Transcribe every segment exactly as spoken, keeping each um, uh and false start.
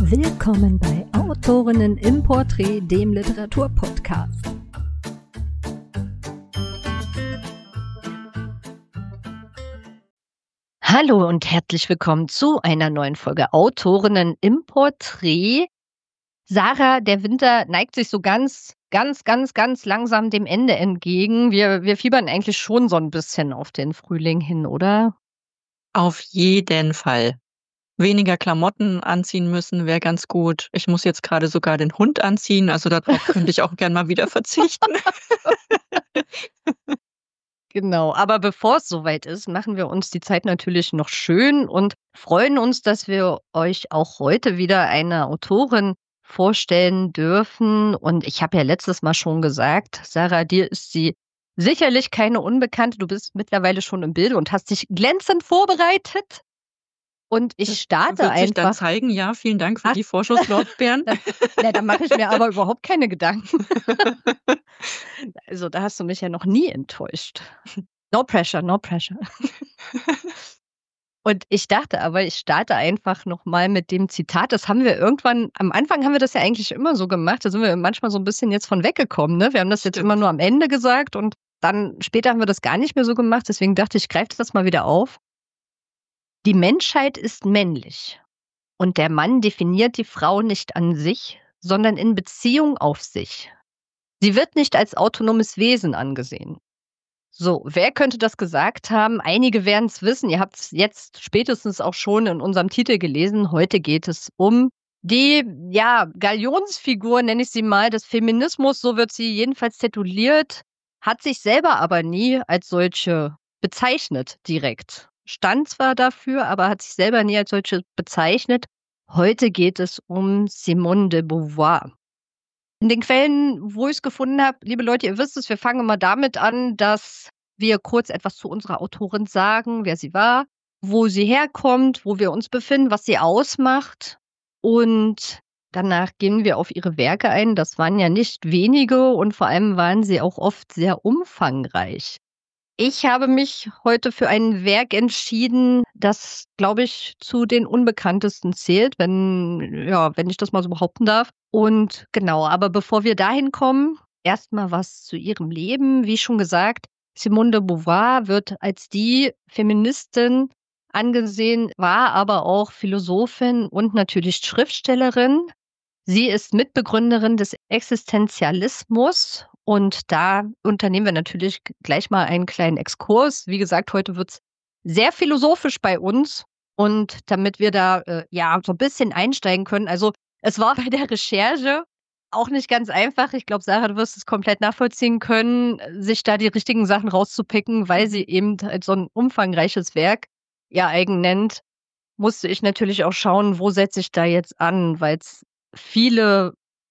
Willkommen bei Autorinnen im Porträt, dem Literaturpodcast. Hallo und herzlich willkommen zu einer neuen Folge Autorinnen im Porträt. Sarah, der Winter neigt sich so ganz, ganz, ganz, ganz langsam dem Ende entgegen. Wir, wir fiebern eigentlich schon so ein bisschen auf den Frühling hin, oder? Auf jeden Fall. Weniger Klamotten anziehen müssen wäre ganz gut. Ich muss jetzt gerade sogar den Hund anziehen, also darauf könnte ich auch gern mal wieder verzichten. Genau, aber bevor es soweit ist, machen wir uns die Zeit natürlich noch schön und freuen uns, dass wir euch auch heute wieder eine Autorin vorstellen dürfen. Und ich habe ja letztes Mal schon gesagt, Sarah, dir ist sie sicherlich keine Unbekannte. Du bist mittlerweile schon im Bilde und hast dich glänzend vorbereitet. Und ich Das starte wird sich dann einfach. zeigen. Ja, vielen Dank für Ach. die Vorschusslorbeeren. Da, ja, da mache ich mir aber überhaupt keine Gedanken. Also da hast du mich ja noch nie enttäuscht. No pressure, no pressure. Und ich dachte aber, ich starte einfach noch mal mit dem Zitat. Das haben wir irgendwann am Anfang haben wir das ja eigentlich immer so gemacht. Da sind wir manchmal so ein bisschen jetzt von weggekommen, ne? Wir haben das jetzt Stimmt. immer nur am Ende gesagt und dann später haben wir das gar nicht mehr so gemacht. Deswegen dachte ich, ich greife das mal wieder auf. Die Menschheit ist männlich und der Mann definiert die Frau nicht an sich, sondern in Beziehung auf sich. Sie wird nicht als autonomes Wesen angesehen. So, wer könnte das gesagt haben? Einige werden es wissen. Ihr habt es jetzt spätestens auch schon in unserem Titel gelesen. Heute geht es um die, ja, Galionsfigur, nenne ich sie mal, des Feminismus. So wird sie jedenfalls tituliert, hat sich selber aber nie als solche bezeichnet direkt. Stand zwar dafür, aber hat sich selber nie als solche bezeichnet. Heute geht es um Simone de Beauvoir. In den Quellen, wo ich es gefunden habe, liebe Leute, ihr wisst es, wir fangen immer damit an, dass wir kurz etwas zu unserer Autorin sagen, wer sie war, wo sie herkommt, wo wir uns befinden, was sie ausmacht. Und danach gehen wir auf ihre Werke ein. Das waren ja nicht wenige und vor allem waren sie auch oft sehr umfangreich. Ich habe mich heute für ein Werk entschieden, das, glaube ich, zu den unbekanntesten zählt, wenn, ja, wenn ich das mal so behaupten darf. Und genau, aber bevor wir dahin kommen, erstmal was zu ihrem Leben. Wie schon gesagt, Simone de Beauvoir wird als die Feministin angesehen, war aber auch Philosophin und natürlich Schriftstellerin. Sie ist Mitbegründerin des Existenzialismus und da unternehmen wir natürlich gleich mal einen kleinen Exkurs. Wie gesagt, heute wird es sehr philosophisch bei uns und damit wir da äh, ja so ein bisschen einsteigen können. Also es war bei der Recherche auch nicht ganz einfach. Ich glaube, Sarah, du wirst es komplett nachvollziehen können, sich da die richtigen Sachen rauszupicken, weil sie eben halt so ein umfangreiches Werk ja eigen nennt. Musste ich natürlich auch schauen, wo setze ich da jetzt an, weil es viele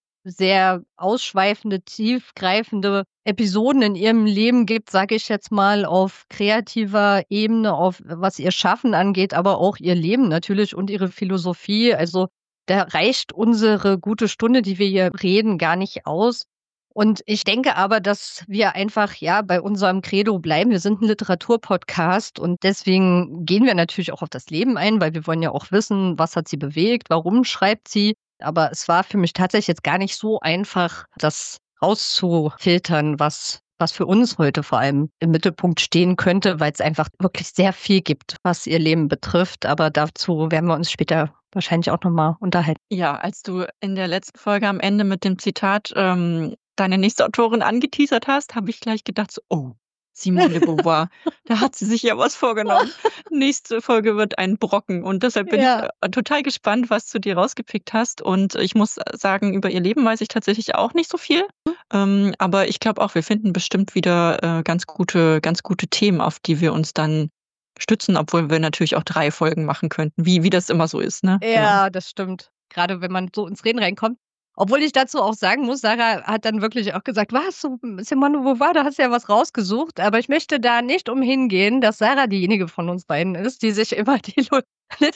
sehr ausschweifende, tiefgreifende Episoden in ihrem Leben gibt, sage ich jetzt mal, auf kreativer Ebene, auf was ihr Schaffen angeht, aber auch ihr Leben natürlich und ihre Philosophie. Also da reicht unsere gute Stunde, die wir hier reden, gar nicht aus. Und ich denke aber, dass wir einfach ja bei unserem Credo bleiben. Wir sind ein Literaturpodcast und deswegen gehen wir natürlich auch auf das Leben ein, weil wir wollen ja auch wissen, was hat sie bewegt, warum schreibt sie. Aber es war für mich tatsächlich jetzt gar nicht so einfach, das rauszufiltern, was, was für uns heute vor allem im Mittelpunkt stehen könnte, weil es einfach wirklich sehr viel gibt, was ihr Leben betrifft. Aber dazu werden wir uns später wahrscheinlich auch nochmal unterhalten. Ja, als du in der letzten Folge am Ende mit dem Zitat ähm, deine nächste Autorin angeteasert hast, habe ich gleich gedacht, so, oh, Simone de Beauvoir, da hat sie sich ja was vorgenommen. Nächste Folge wird ein Brocken und deshalb bin Ja. ich äh, total gespannt, was du dir rausgepickt hast. Und ich muss sagen, über ihr Leben weiß ich tatsächlich auch nicht so viel. Ähm, aber ich glaube auch, wir finden bestimmt wieder äh, ganz gute, ganz gute Themen, auf die wir uns dann stützen, obwohl wir natürlich auch drei Folgen machen könnten, wie, wie das immer so ist, ne? Ja, das stimmt. Gerade wenn man so ins Reden reinkommt. Obwohl ich dazu auch sagen muss, Sarah hat dann wirklich auch gesagt: „Was, so Simone de Beauvoir, da hast du ja was rausgesucht.“ Aber ich möchte da nicht umhin gehen, dass Sarah diejenige von uns beiden ist, die sich immer die Lo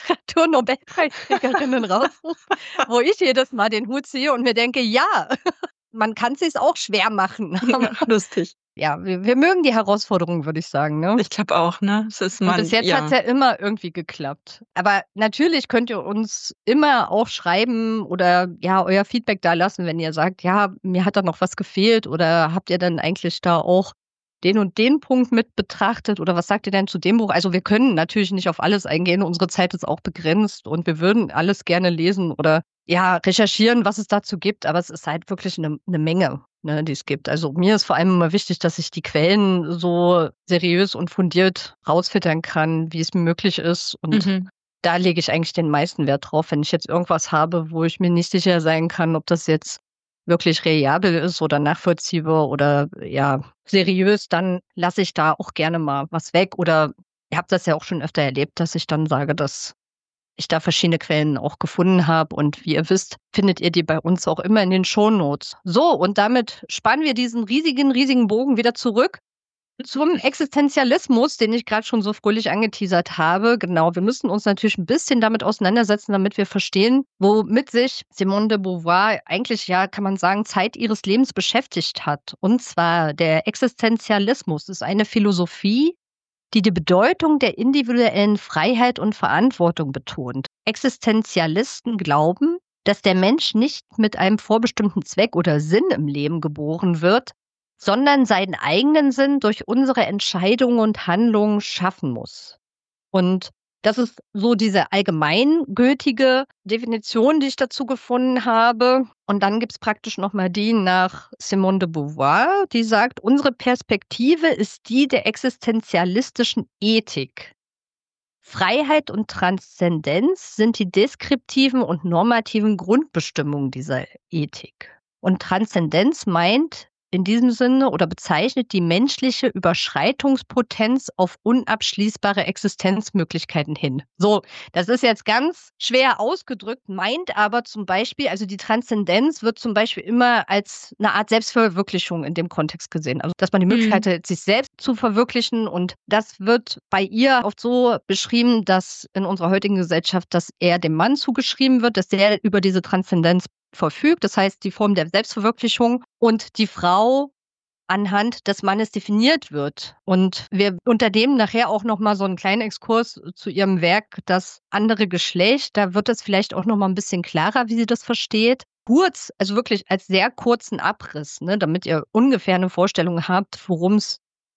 Literaturnobelpreisträgerinnen raussucht, wo ich jedes Mal den Hut ziehe und mir denke: „Ja, man kann sich's auch schwer machen.“ Ja, Aber lustig. ja, wir, wir mögen die Herausforderungen, würde ich sagen, ne? Ich glaube auch, ne? Es ist Und man, bis jetzt hat's ja. ja immer irgendwie geklappt. Aber natürlich könnt ihr uns immer auch schreiben oder ja, euer Feedback da lassen, wenn ihr sagt, ja, mir hat da noch was gefehlt oder habt ihr dann eigentlich da auch den und den Punkt mit betrachtet oder was sagt ihr denn zu dem Buch? Also wir können natürlich nicht auf alles eingehen. Unsere Zeit ist auch begrenzt und wir würden alles gerne lesen oder ja, recherchieren, was es dazu gibt, aber es ist halt wirklich eine, eine Menge, ne, die es gibt. Also mir ist vor allem immer wichtig, dass ich die Quellen so seriös und fundiert rausfiltern kann, wie es mir möglich ist. Und Mhm. da lege ich eigentlich den meisten Wert drauf. Wenn ich jetzt irgendwas habe, wo ich mir nicht sicher sein kann, ob das jetzt wirklich reliabel ist oder nachvollziehbar oder ja, seriös, dann lasse ich da auch gerne mal was weg. Oder ihr habt das ja auch schon öfter erlebt, dass ich dann sage, dass ich da verschiedene Quellen auch gefunden habe. Und wie ihr wisst, findet ihr die bei uns auch immer in den Shownotes. So, und damit spannen wir diesen riesigen, riesigen Bogen wieder zurück zum Existenzialismus, den ich gerade schon so fröhlich angeteasert habe. Genau, wir müssen uns natürlich ein bisschen damit auseinandersetzen, damit wir verstehen, womit sich Simone de Beauvoir eigentlich, ja, kann man sagen, Zeit ihres Lebens beschäftigt hat. Und zwar der Existenzialismus ist eine Philosophie, die die Bedeutung der individuellen Freiheit und Verantwortung betont. Existenzialisten glauben, dass der Mensch nicht mit einem vorbestimmten Zweck oder Sinn im Leben geboren wird, sondern seinen eigenen Sinn durch unsere Entscheidungen und Handlungen schaffen muss. Und das ist so diese allgemeingültige Definition, die ich dazu gefunden habe. Und dann gibt's praktisch noch mal die nach Simone de Beauvoir, die sagt, unsere Perspektive ist die der existenzialistischen Ethik. Freiheit und Transzendenz sind die deskriptiven und normativen Grundbestimmungen dieser Ethik. Und Transzendenz meint in diesem Sinne oder bezeichnet die menschliche Überschreitungspotenz auf unabschließbare Existenzmöglichkeiten hin. So, das ist jetzt ganz schwer ausgedrückt, meint aber zum Beispiel, also die Transzendenz wird zum Beispiel immer als eine Art Selbstverwirklichung in dem Kontext gesehen. Also, dass man die Möglichkeit Mhm. hat, sich selbst zu verwirklichen. Und das wird bei ihr oft so beschrieben, dass in unserer heutigen Gesellschaft das eher dem Mann zugeschrieben wird, dass der über diese Transzendenz verfügt. Das heißt, die Form der Selbstverwirklichung und die Frau anhand des Mannes definiert wird. Und wir unternehmen nachher auch noch mal so einen kleinen Exkurs zu ihrem Werk „Das andere Geschlecht". Da wird es vielleicht auch noch mal ein bisschen klarer, wie sie das versteht. Kurz, also wirklich als sehr kurzen Abriss, ne, damit ihr ungefähr eine Vorstellung habt, worum es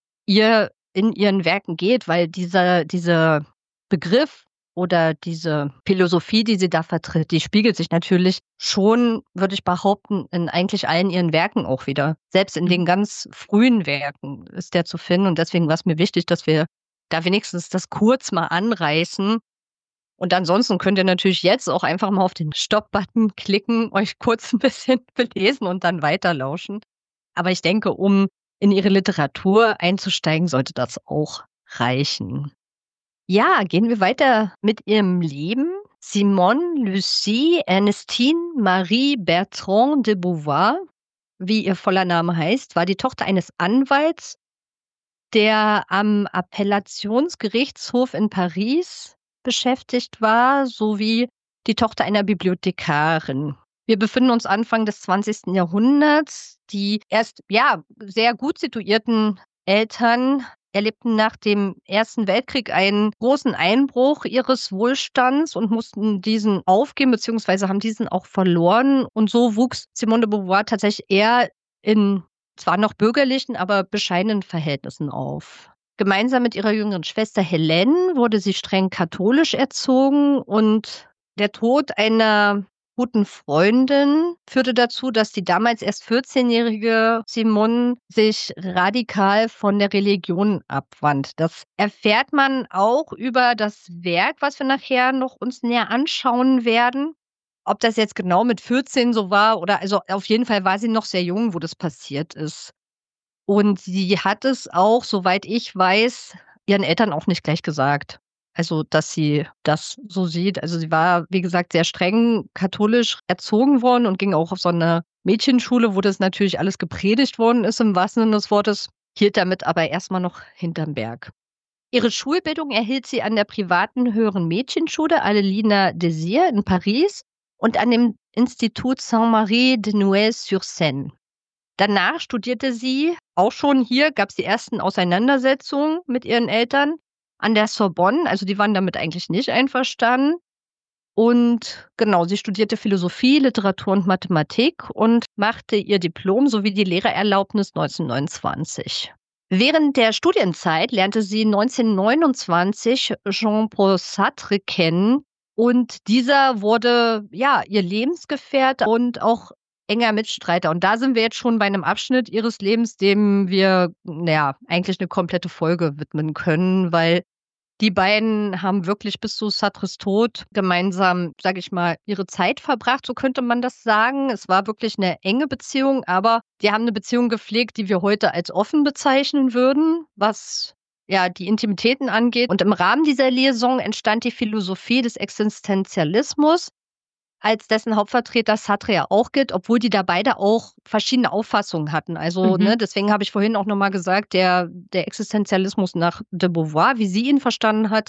ihr in ihren Werken geht, weil dieser dieser Begriff oder diese Philosophie, die sie da vertritt, die spiegelt sich natürlich schon, würde ich behaupten, in eigentlich allen ihren Werken auch wieder. Selbst in den Mhm. ganz frühen Werken ist der zu finden und deswegen war es mir wichtig, dass wir da wenigstens das kurz mal anreißen. Und ansonsten könnt ihr natürlich jetzt auch einfach mal auf den Stop-Button klicken, euch kurz ein bisschen belesen und dann weiterlauschen. Aber ich denke, um in ihre Literatur einzusteigen, sollte das auch reichen. Ja, gehen wir weiter mit ihrem Leben. Simone Lucie Ernestine Marie Bertrand de Beauvoir, wie ihr voller Name heißt, war die Tochter eines Anwalts, der am Appellationsgerichtshof in Paris beschäftigt war, sowie die Tochter einer Bibliothekarin. Wir befinden uns Anfang des zwanzigsten Jahrhunderts. Die erst, ja, sehr gut situierten Eltern erlebten nach dem Ersten Weltkrieg einen großen Einbruch ihres Wohlstands und mussten diesen aufgeben, beziehungsweise haben diesen auch verloren. Und so wuchs Simone de Beauvoir tatsächlich eher in zwar noch bürgerlichen, aber bescheidenen Verhältnissen auf. Gemeinsam mit ihrer jüngeren Schwester Helene wurde sie streng katholisch erzogen und der Tod einer guten Freundin führte dazu, dass die damals erst vierzehnjährige Simone sich radikal von der Religion abwandt. Das erfährt man auch über das Werk, was wir nachher noch uns näher anschauen werden. Ob das jetzt genau mit vierzehn so war oder also auf jeden Fall war sie noch sehr jung, wo das passiert ist. Und sie hat es auch, soweit ich weiß, ihren Eltern auch nicht gleich gesagt. Also, dass sie das so sieht. Also, sie war, wie gesagt, sehr streng katholisch erzogen worden und ging auch auf so 'ne Mädchenschule, wo das natürlich alles gepredigt worden ist im wahrsten Sinne des Wortes, hielt damit aber erst mal noch hinterm Berg. Ihre Schulbildung erhielt sie an der privaten Höheren Mädchenschule Adelina Désir in Paris und an dem Institut Saint-Marie de Noueil-sur-Seine. Danach studierte sie, auch schon hier gab es die ersten Auseinandersetzungen mit ihren Eltern, an der Sorbonne. Also die waren damit eigentlich nicht einverstanden. Und genau, sie studierte Philosophie, Literatur und Mathematik und machte ihr Diplom sowie die Lehrererlaubnis neunzehnhundertneunundzwanzig. Während der Studienzeit lernte sie neunzehnhundertneunundzwanzig Jean-Paul Sartre kennen und dieser wurde ja ihr Lebensgefährte und auch enger Mitstreiter. Und da sind wir jetzt schon bei einem Abschnitt ihres Lebens, dem wir naja, eigentlich eine komplette Folge widmen können, weil die beiden haben wirklich bis zu Sartres Tod gemeinsam, sage ich mal, ihre Zeit verbracht, so könnte man das sagen. Es war wirklich eine enge Beziehung, aber die haben eine Beziehung gepflegt, die wir heute als offen bezeichnen würden, was ja die Intimitäten angeht. Und im Rahmen dieser Liaison entstand die Philosophie des Existenzialismus, als dessen Hauptvertreter Sartre ja auch gilt, obwohl die da beide auch verschiedene Auffassungen hatten. Also, Mhm. ne, deswegen habe ich vorhin auch nochmal gesagt, der, der Existenzialismus nach de Beauvoir, wie sie ihn verstanden hat.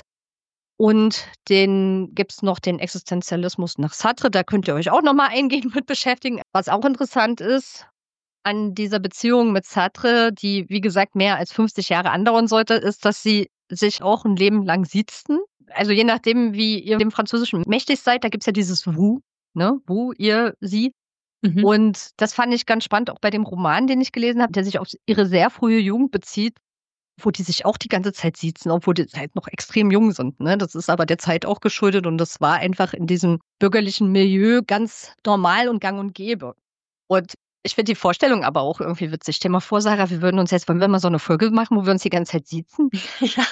Und den gibt es noch den Existenzialismus nach Sartre. Da könnt ihr euch auch nochmal eingehend mit beschäftigen. Was auch interessant ist an dieser Beziehung mit Sartre, die, wie gesagt, mehr als fünfzig Jahre andauern sollte, ist, dass sie sich auch ein Leben lang siezten. Also je nachdem, wie ihr dem Französischen mächtig seid, da gibt's ja dieses vous, ne? Vous, ihr, sie. Mhm. Und das fand ich ganz spannend, auch bei dem Roman, den ich gelesen habe, der sich auf ihre sehr frühe Jugend bezieht, wo die sich auch die ganze Zeit siezen, obwohl die halt noch extrem jung sind. Ne? Das ist aber der Zeit auch geschuldet und das war einfach in diesem bürgerlichen Milieu ganz normal und gang und gäbe. Und ich finde die Vorstellung aber auch irgendwie witzig. Stell dir mal vor, Sarah, wir würden uns jetzt, wollen wir mal so eine Folge machen, wo wir uns die ganze Zeit siezen? Ja.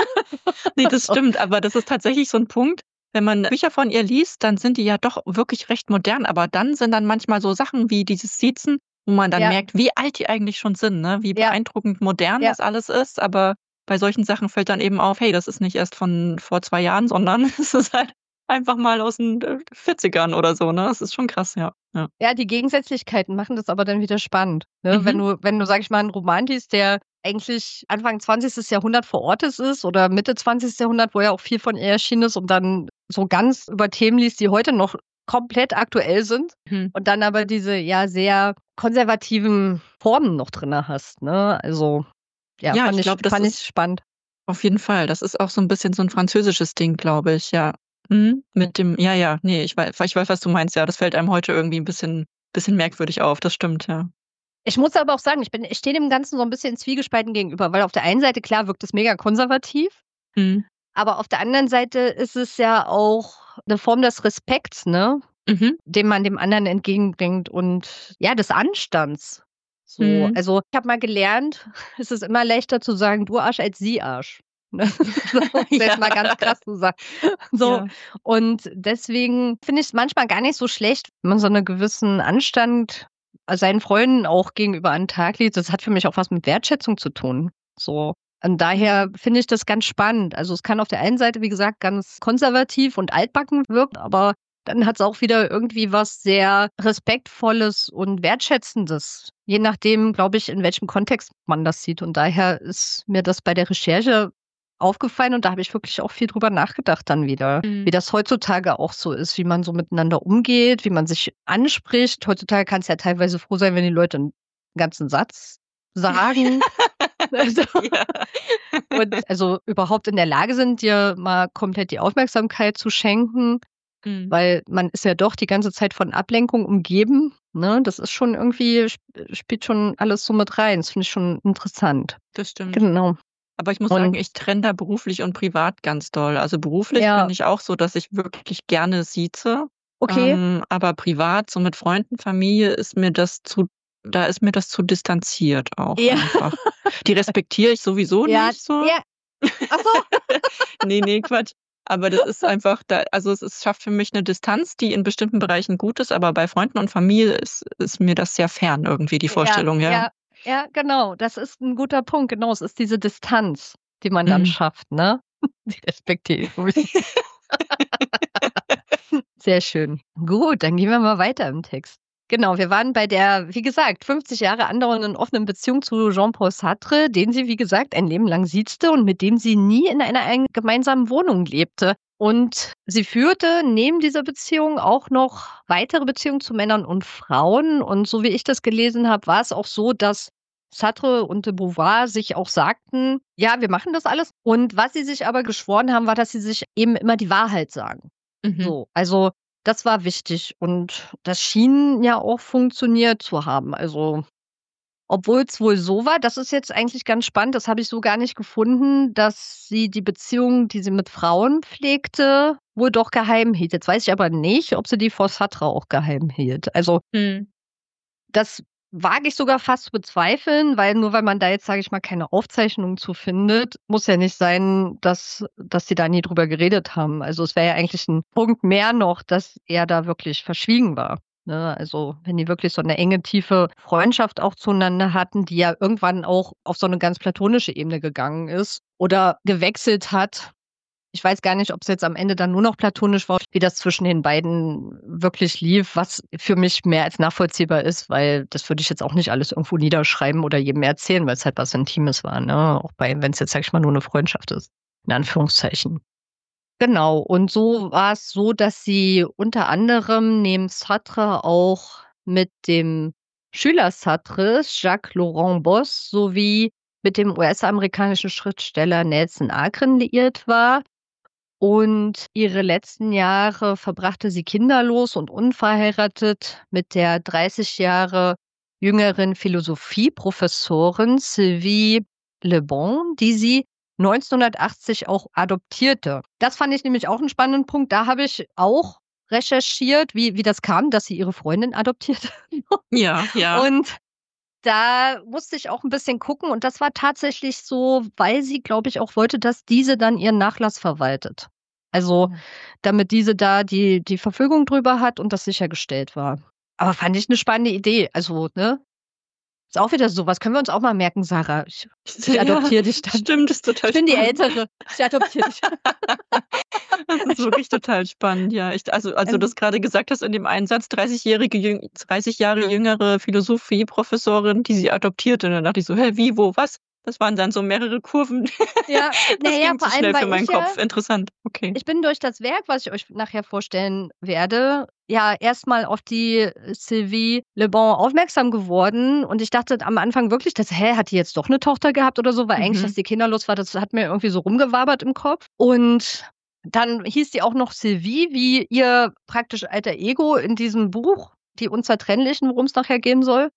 Ne, das stimmt, aber das ist tatsächlich so 'n Punkt, wenn man Bücher von ihr liest, dann sind die ja doch wirklich recht modern, aber dann sind dann manchmal so Sachen wie dieses Siezen, wo man dann Ja, merkt, wie alt die eigentlich schon sind, ne? Wie ja, beeindruckend modern ja. das alles ist, aber bei solchen Sachen fällt dann eben auf: „Hey, das ist nicht erst von vor zwei Jahren, sondern es ist halt einfach mal aus 'n, äh, Vierzigern oder so", ne? Das ist schon krass, ja. Ja. Ja, die Gegensätzlichkeiten machen das aber dann wieder spannend, ne? Wenn Mhm. du wenn du, sage ich mal, 'n Roman liest, der eigentlich Anfang zwanzigstes Jahrhundert verortet ist oder Mitte zwanzigstes Jahrhundert, wo ja auch viel von ihr erschienen ist und dann so ganz über Themen liest, die heute noch komplett aktuell sind Mhm. und dann aber diese, ja, sehr konservativen Formen noch drinne hast, ne? Also, ja, Ja, fand ich ich glaube, das fand ich ist spannend. auf jeden Fall. Das ist auch so 'n bisschen so 'n französisches Ding, glaube ich, ja. Mhm. Mit dem ja, ja, ne, ich wei ich weiß, was du meinst, ja. Das fällt einem heute irgendwie 'n bisschen bisschen merkwürdig auf. Das stimmt, ja. Ich muss aber auch sagen, ich bin ich stehe dem Ganzen so 'n bisschen zwiegespalten gegenüber, weil auf der einen Seite, klar, wirkt es mega konservativ. Mhm. Aber auf der anderen Seite ist es ja auch 'ne Form des Respekts, ne, Mhm. den man dem anderen entgegenbringt und ja, des Anstands. So, Mhm. also, ich habe mal gelernt, es ist immer leichter zu sagen: „Du Arsch" als „Sie Arsch", ne? So, um es Ja. jetzt mal ganz krass zu sagen. So, Ja. und deswegen finde ich's manchmal gar nicht so schlecht, wenn man so 'ne gewissen Anstand, äh, seinen Freunden auch gegenüber an 'n Tag legt. Das hat für mich auch was mit Wertschätzung zu tun, so. Und daher Mhm. finde ich das ganz spannend. Also, es kann auf der einen Seite, wie gesagt, ganz konservativ und altbacken wirken, aber dann hat's auch wieder irgendwie was sehr Respektvolles und Wertschätzendes, je nachdem, glaube ich, in welchem Kontext man das sieht. Und daher ist mir das bei der Recherche aufgefallen und da habe ich wirklich auch viel drüber nachgedacht dann wieder, wie Mhm. das heutzutage auch so ist, wie man so miteinander umgeht, wie man sich anspricht. Heutzutage kannst du ja teilweise froh sein, wenn die Leute 'n ganzen Satz sagen. Also Ja. und also überhaupt in der Lage sind, dir mal komplett die Aufmerksamkeit zu schenken, Mhm. weil man ist ja doch die ganze Zeit von Ablenkung umgeben, ne? Das ist schon irgendwie sp spielt schon alles so mit rein. Das finde ich schon interessant. Das stimmt. Genau. Aber ich muss sagen, Und ich trenne da beruflich und privat ganz doll. Also, beruflich bin ja, ich auch so, dass ich wirklich gerne sieze, okay. ähm, aber privat, so mit Freunden, Familie ist mir das zu da ist mir das zu distanziert auch Ja, einfach. Die respektiere ich sowieso ja, nicht so. ja. Ach so. Ne, ne, Quatsch. Aber das ist einfach da also, es es schafft für mich 'ne Distanz, die in bestimmten Bereichen gut ist, aber bei Freunden und Familie ist ist mir das sehr fern irgendwie, die Ja, Vorstellung, ja. ja, ja, genau. Das ist 'n guter Punkt. Genau, es ist diese Distanz, die man dann Mhm. schafft, ne? Die respektiere ich. Sehr schön. Gut, dann gehen wir mal weiter im Text. Genau, wir waren bei der, wie gesagt, fünfzig Jahre andauernden offenen Beziehung zu Jean-Paul Sartre, den sie, wie gesagt, ein Leben lang siezte und mit dem sie nie in einer ein gemeinsamen Wohnung lebte. Und sie führte neben dieser Beziehung auch noch weitere Beziehungen zu Männern und Frauen. Und so wie ich das gelesen habe, war es auch so, dass Sartre und de Beauvoir sich auch sagten: „Ja, wir machen das alles.“ Und was sie sich aber geschworen haben, war, dass sie sich eben immer die Wahrheit sagen. Mhm. So, also das war wichtig und das schien ja auch funktioniert zu haben. Also, obwohl's wohl so war, das ist jetzt eigentlich ganz spannend, das habe ich so gar nicht gefunden, dass sie die Beziehung, die sie mit Frauen pflegte, wohl doch geheim hielt. Jetzt weiß ich aber nicht, ob sie die vor Sartre auch geheim hielt. Also Mhm. das wage ich sogar fast zu bezweifeln, weil nur weil man da jetzt, sage ich mal, keine Aufzeichnungen zu findet, muss ja nicht sein, dass dass sie da nie drüber geredet haben. Also, es wäre ja eigentlich 'n Punkt mehr noch, dass er da wirklich verschwiegen war, ne? Also, wenn die wirklich so 'ne enge, tiefe Freundschaft auch zueinander hatten, die ja irgendwann auch auf so 'ne ganz platonische Ebene gegangen ist oder gewechselt hat. Ich weiß gar nicht, ob's jetzt am Ende dann nur noch platonisch war, wie das zwischen den beiden wirklich lief, was für mich mehr als nachvollziehbar ist, weil das würde ich jetzt auch nicht alles irgendwo niederschreiben oder jedem erzählen, weil's halt was Intimes war, ne? Auch bei wenn's jetzt, sage ich mal, nur 'ne Freundschaft ist, in Anführungszeichen. Genau, und so war's so, dass sie unter anderem neben Sartre auch mit dem Schüler Sartres, Jacques Laurent Bosse, sowie mit dem U S-amerikanischen Schriftsteller Nelson Agren liiert war. Und ihre letzten Jahre verbrachte sie kinderlos und unverheiratet mit der dreißig Jahre jüngeren Philosophieprofessorin Sylvie Le Bon, die sie neunzehnhundertachtzig auch adoptierte. Das fand ich nämlich auch 'n spannenden Punkt. Da habe ich auch recherchiert, wie wie das kam, dass sie ihre Freundin adoptierte. Ja, ja. Und da musste ich auch 'n bisschen gucken und das war tatsächlich so, weil sie, glaube ich, auch wollte, dass diese dann ihren Nachlass verwaltet. Also, Mhm. damit diese da die die Verfügung drüber hat und das sichergestellt war. Aber fand ich 'ne spannende Idee. Also, ne? Ist auch wieder so was können wir uns auch mal merken, Sarah. Ich ich Ja, adoptiere dich dann. stimmt, ist Ich total bin die spannend. Ältere. Ich adoptiere dich. Das ist wirklich total spannend, ja. Ich also, als du Ähm das grade gesagt hast in dem einen Satz, dreißigjährige jüng dreißig Jahre jüngere Philosophieprofessorin, die sie adoptierte, dann dachte ich so: „Hä, wie, wo, was?“ Das waren dann so mehrere Kurven. Ja, na Das ja, ging zu vor allem, schnell für weil meinen ich ja Kopf. Interessant, okay. ich bin durch das Werk, was ich euch nachher vorstellen werde, ja erst mal auf die Sylvie Le Bon aufmerksam geworden und ich dachte am Anfang wirklich, dass „hä, hat die jetzt doch 'ne Tochter gehabt oder so?“ Weil eigentlich, dass Mhm. die kinderlos war, das hat mir irgendwie so rumgewabert im Kopf. Und dann hieß die auch noch Sylvie wie ihr praktisch Alter Ego in diesem Buch, „Die Unzertrennlichen“, worum's nachher gehen soll.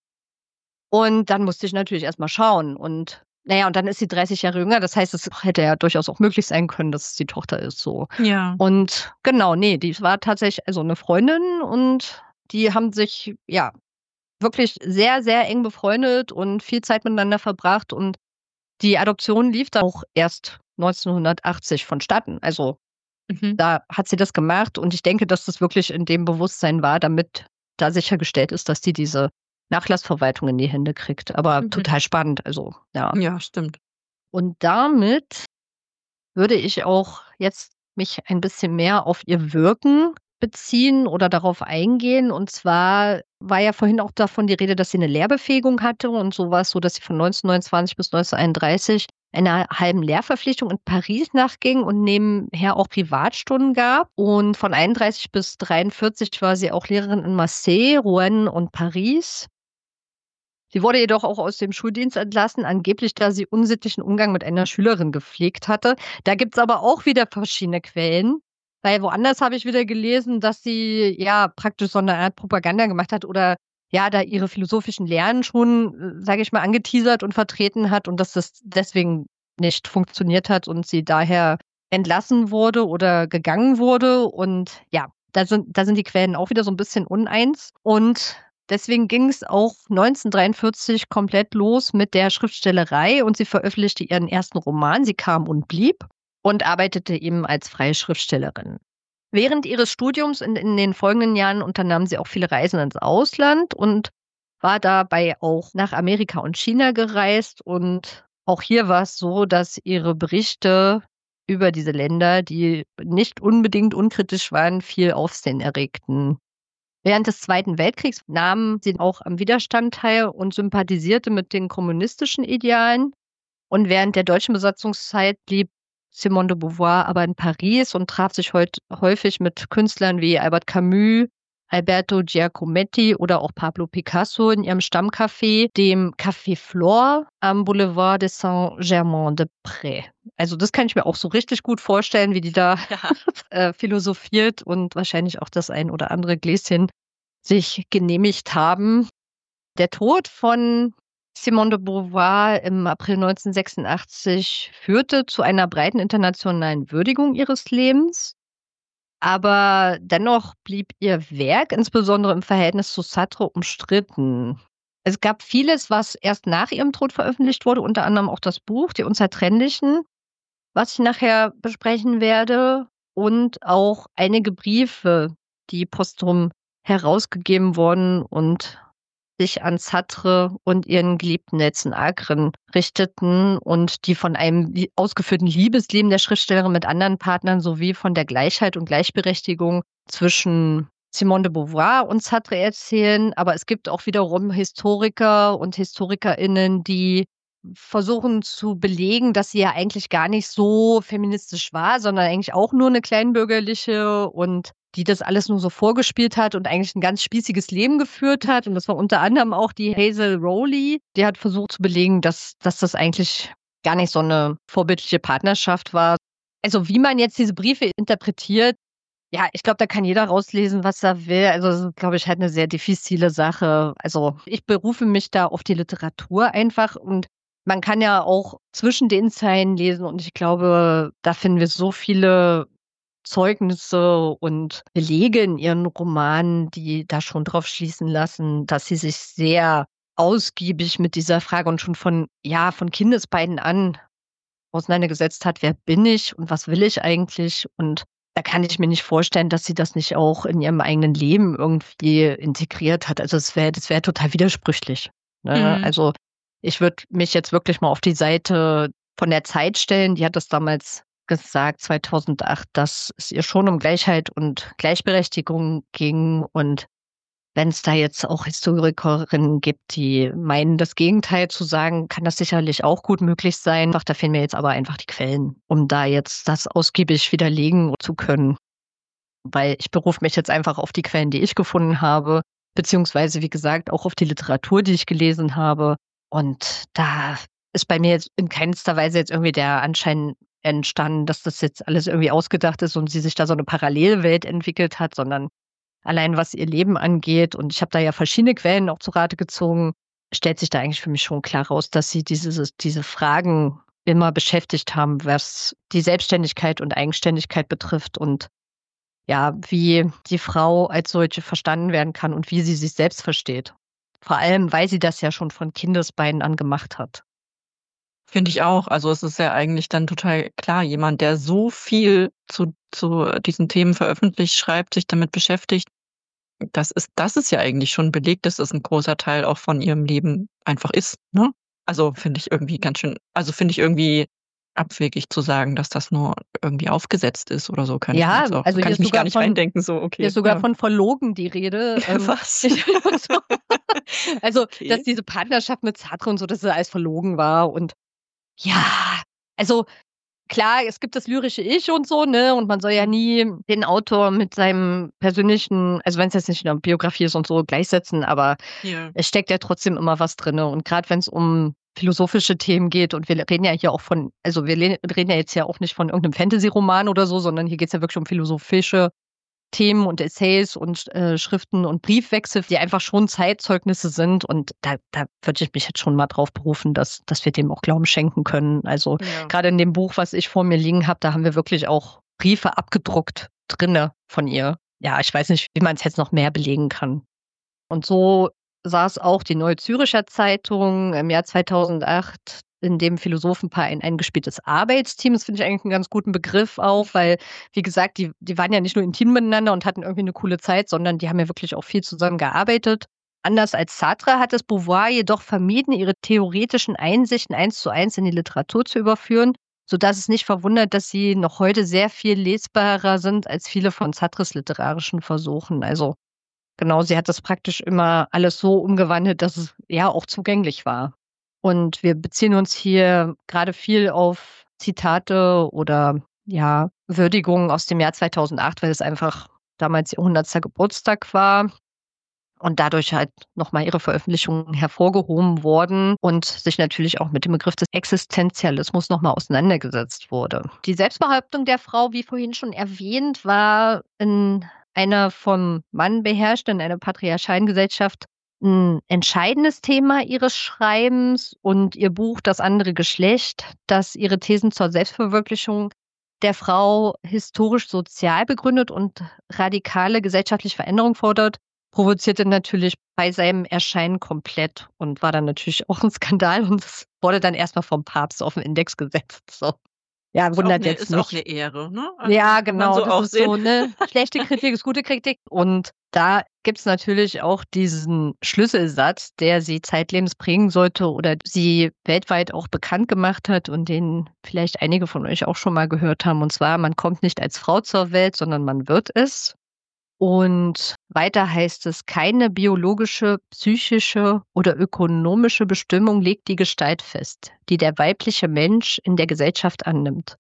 Und dann musste ich natürlich erst mal schauen und na ja, und dann ist sie dreißig Jahre jünger. Das heißt, es hätte ja durchaus auch möglich sein können, dass es die Tochter ist so. Ja. Und genau, ne, die war tatsächlich also 'ne Freundin und die haben sich, ja, wirklich sehr, sehr eng befreundet und viel Zeit miteinander verbracht und die Adoption lief dann auch erst neunzehnhundertachtzig vonstatten. Also, Mhm. da hat sie das gemacht und ich denke, dass das wirklich in dem Bewusstsein war, damit da sichergestellt ist, dass die diese Nachlassverwaltung in die Hände kriegt. Aber Mhm. total spannend, also, ja. Ja, stimmt. Und damit würde ich auch jetzt mich ein bisschen mehr auf ihr Wirken beziehen oder darauf eingehen. Und zwar war ja vorhin auch davon die Rede, dass sie 'ne Lehrbefähigung hatte und so war's so, dass sie von neunzehnhundertneunundzwanzig bis neunzehnhunderteinunddreißig einer halben Lehrverpflichtung in Paris nachging und nebenher auch Privatstunden gab. Und von einunddreißig bis dreiundvierzig war sie auch Lehrerin in Marseille, Rouen und Paris. Sie wurde jedoch auch aus dem Schuldienst entlassen, angeblich, da sie unsittlichen Umgang mit einer Schülerin gepflegt hatte. Da gibt's aber auch wieder verschiedene Quellen, weil woanders habe ich wieder gelesen, dass sie, ja, praktisch so 'ne Art Propaganda gemacht hat oder, ja, da ihre philosophischen Lehren schon, äh, sage ich mal, angeteasert und vertreten hat und dass das deswegen nicht funktioniert hat und sie daher entlassen wurde oder gegangen wurde. Und ja, da sind da sind die Quellen auch wieder so 'n bisschen uneins. Und deswegen ging's auch neunzehnhundertdreiundvierzig komplett los mit der Schriftstellerei und sie veröffentlichte ihren ersten Roman „Sie kam und blieb“ und arbeitete eben als freie Schriftstellerin. Während ihres Studiums in in den folgenden Jahren unternahm sie auch viele Reisen ins Ausland und war dabei auch nach Amerika und China gereist. Und auch hier war's so, dass ihre Berichte über diese Länder, die nicht unbedingt unkritisch waren, viel Aufsehen erregten. Während des Zweiten Weltkriegs nahm sie auch am Widerstand teil und sympathisierte mit den kommunistischen Idealen. Und während der deutschen Besatzungszeit blieb Simone de Beauvoir aber in Paris und traf sich heut, häufig mit Künstlern wie Albert Camus, Alberto Giacometti oder auch Pablo Picasso in ihrem Stammcafé, dem Café Flore am Boulevard de Saint-Germain-des-Prés. Also das kann ich mir auch so richtig gut vorstellen, wie die da Ja. äh, philosophiert und wahrscheinlich auch das ein oder andere Gläschen sich genehmigt haben. Der Tod von Simone de Beauvoir im April neunzehnhundertsechsundachtzig führte zu einer breiten internationalen Würdigung ihres Lebens. Aber dennoch blieb ihr Werk, insbesondere im Verhältnis zu Sartre, umstritten. Es gab vieles, was erst nach ihrem Tod veröffentlicht wurde, unter anderem auch das Buch Die Unzertrennlichen, was ich nachher besprechen werde, und auch einige Briefe, die posthum herausgegeben wurden und sich an Sartre und ihren geliebten Nelson Agren richteten und die von einem lie- ausgeführten Liebesleben der Schriftstellerin mit anderen Partnern sowie von der Gleichheit und Gleichberechtigung zwischen Simone de Beauvoir und Sartre erzählen. Aber es gibt auch wiederum Historiker und HistorikerInnen, die versuchen zu belegen, dass sie ja eigentlich gar nicht so feministisch war, sondern eigentlich auch nur eine kleinbürgerliche und die das alles nur so vorgespielt hat und eigentlich ein ganz spießiges Leben geführt hat. Und das war unter anderem auch die Hazel Rowley, die hat versucht zu belegen, dass, dass das eigentlich gar nicht so eine vorbildliche Partnerschaft war. Also wie man jetzt diese Briefe interpretiert, ja, ich glaube, da kann jeder rauslesen, was er will. Also das ist, glaube ich, halt eine sehr diffizile Sache. Also ich berufe mich da auf die Literatur einfach und man kann ja auch zwischen den Zeilen lesen und ich glaube, da finden wir so viele Zeugnisse und Belege in ihren Romanen, die da schon drauf schließen lassen, dass sie sich sehr ausgiebig mit dieser Frage und schon von, ja, von Kindesbeinen an auseinandergesetzt hat, wer bin ich und was will ich eigentlich? Und da kann ich mir nicht vorstellen, dass sie das nicht auch in ihrem eigenen Leben irgendwie integriert hat. Also es wäre, das wäre total widersprüchlich. Ne? Mhm. Also ich würde mich jetzt wirklich mal auf die Seite von der Zeit stellen. Die hat das damals gesagt, zweitausendacht, dass es ihr schon um Gleichheit und Gleichberechtigung ging. Und wenn es da jetzt auch Historikerinnen gibt, die meinen, das Gegenteil zu sagen, kann das sicherlich auch gut möglich sein. Doch, da fehlen mir jetzt aber einfach die Quellen, um da jetzt das ausgiebig widerlegen zu können. Weil ich berufe mich jetzt einfach auf die Quellen, die ich gefunden habe, beziehungsweise, wie gesagt, auch auf die Literatur, die ich gelesen habe. Und da ist bei mir jetzt in keinster Weise jetzt irgendwie der Anschein entstanden, dass das jetzt alles irgendwie ausgedacht ist und sie sich da so eine Parallelwelt entwickelt hat, sondern allein was ihr Leben angeht, und ich habe da ja verschiedene Quellen auch zu Rate gezogen, stellt sich da eigentlich für mich schon klar raus, dass sie diese, diese Fragen immer beschäftigt haben, was die Selbstständigkeit und Eigenständigkeit betrifft und ja, wie die Frau als solche verstanden werden kann und wie sie sich selbst versteht. Vor allem, weil sie das ja schon von Kindesbeinen an gemacht hat. Finde ich auch. Also, es ist ja eigentlich dann total klar, jemand, der so viel zu zu diesen Themen veröffentlicht, schreibt, sich damit beschäftigt, das ist das ist ja eigentlich schon belegt, dass das 'n großer Teil auch von ihrem Leben einfach ist, ne? Also, finde ich irgendwie ganz schön also, finde ich irgendwie abwegig zu sagen, dass das nur irgendwie aufgesetzt ist oder so, kann ich mir Ja, jetzt auch also kann hier ich ist mich gar sogar nicht von reindenken, so, hier okay, ist sogar ja. von verlogen die Rede. Ähm, Was? so also, dass Okay. diese Partnerschaft mit Sartre und so, dass das alles verlogen war und ja, also klar, es gibt das lyrische Ich und so, ne, und man soll ja Mhm. nie den Autor mit seinem persönlichen, also wenn's jetzt nicht 'ne Biografie ist und so, gleichsetzen, aber Ja. es steckt ja trotzdem immer was drinne. Und grad wenn's um philosophische Themen geht und wir reden ja hier auch von, also wir le reden ja jetzt ja auch nicht von irgend 'nem Fantasyroman oder so, sondern hier geht's ja wirklich um philosophische Themen und Essays und äh, Schriften und Briefwechsel, die einfach schon Zeitzeugnisse sind. Und da, da würde ich mich jetzt schon mal drauf berufen, dass, dass wir dem auch Glauben schenken können. Also Ja. gerade in dem Buch, was ich vor mir liegen habe, da haben wir wirklich auch Briefe abgedruckt drinne von ihr. Ja, ich weiß nicht, wie man es jetzt noch mehr belegen kann. Und so saß auch die Neue Zürcher Zeitung im Jahr zweitausendacht, in dem Philosophenpaar ein eingespieltes Arbeitsteam. Das finde ich eigentlich einen ganz guten Begriff auch, weil, wie gesagt, die die waren ja nicht nur intim miteinander und hatten irgendwie eine coole Zeit, sondern die haben ja wirklich auch viel zusammen gearbeitet. Anders als Sartre hat es Beauvoir jedoch vermieden, ihre theoretischen Einsichten eins zu eins in die Literatur zu überführen, sodass es nicht verwundert, dass sie noch heute sehr viel lesbarer sind als viele von Sartres literarischen Versuchen. Also genau, sie hat das praktisch immer alles so umgewandelt, dass es, ja, auch zugänglich war. Und wir beziehen uns hier gerade viel auf Zitate oder ja, Würdigungen aus dem Jahr zweitausendacht, weil es einfach damals ihr hundertster Geburtstag war und dadurch halt nochmal ihre Veröffentlichungen hervorgehoben wurden und sich natürlich auch mit dem Begriff des Existenzialismus nochmal auseinandergesetzt wurde. Die Selbstbehauptung der Frau, wie vorhin schon erwähnt, war in einer vom Mann beherrschten, in einer patriarchalen Gesellschaft ein entscheidendes Thema ihres Schreibens und ihr Buch Das andere Geschlecht, das ihre Thesen zur Selbstverwirklichung der Frau historisch sozial begründet und radikale gesellschaftliche Veränderung fordert, provozierte natürlich bei seinem Erscheinen komplett und war dann natürlich auch ein Skandal und es wurde dann erstmal vom Papst auf den Index gesetzt. So. Ja, Ist auch wundert eine, jetzt ist auch nicht. eine Ehre, ne? Also, Ja, kann man genau, so das auch ist sehen. so, ne? Schlechte Kritik ist gute Kritik. Und da gibt's natürlich auch diesen Schlüsselsatz, der sie zeitlebens prägen sollte oder sie weltweit auch bekannt gemacht hat und den vielleicht einige von euch auch schon mal gehört haben. Und zwar, man kommt nicht als Frau zur Welt, sondern man wird es. Und weiter heißt es, keine biologische, psychische oder ökonomische Bestimmung legt die Gestalt fest, die der weibliche Mensch in der Gesellschaft annimmt.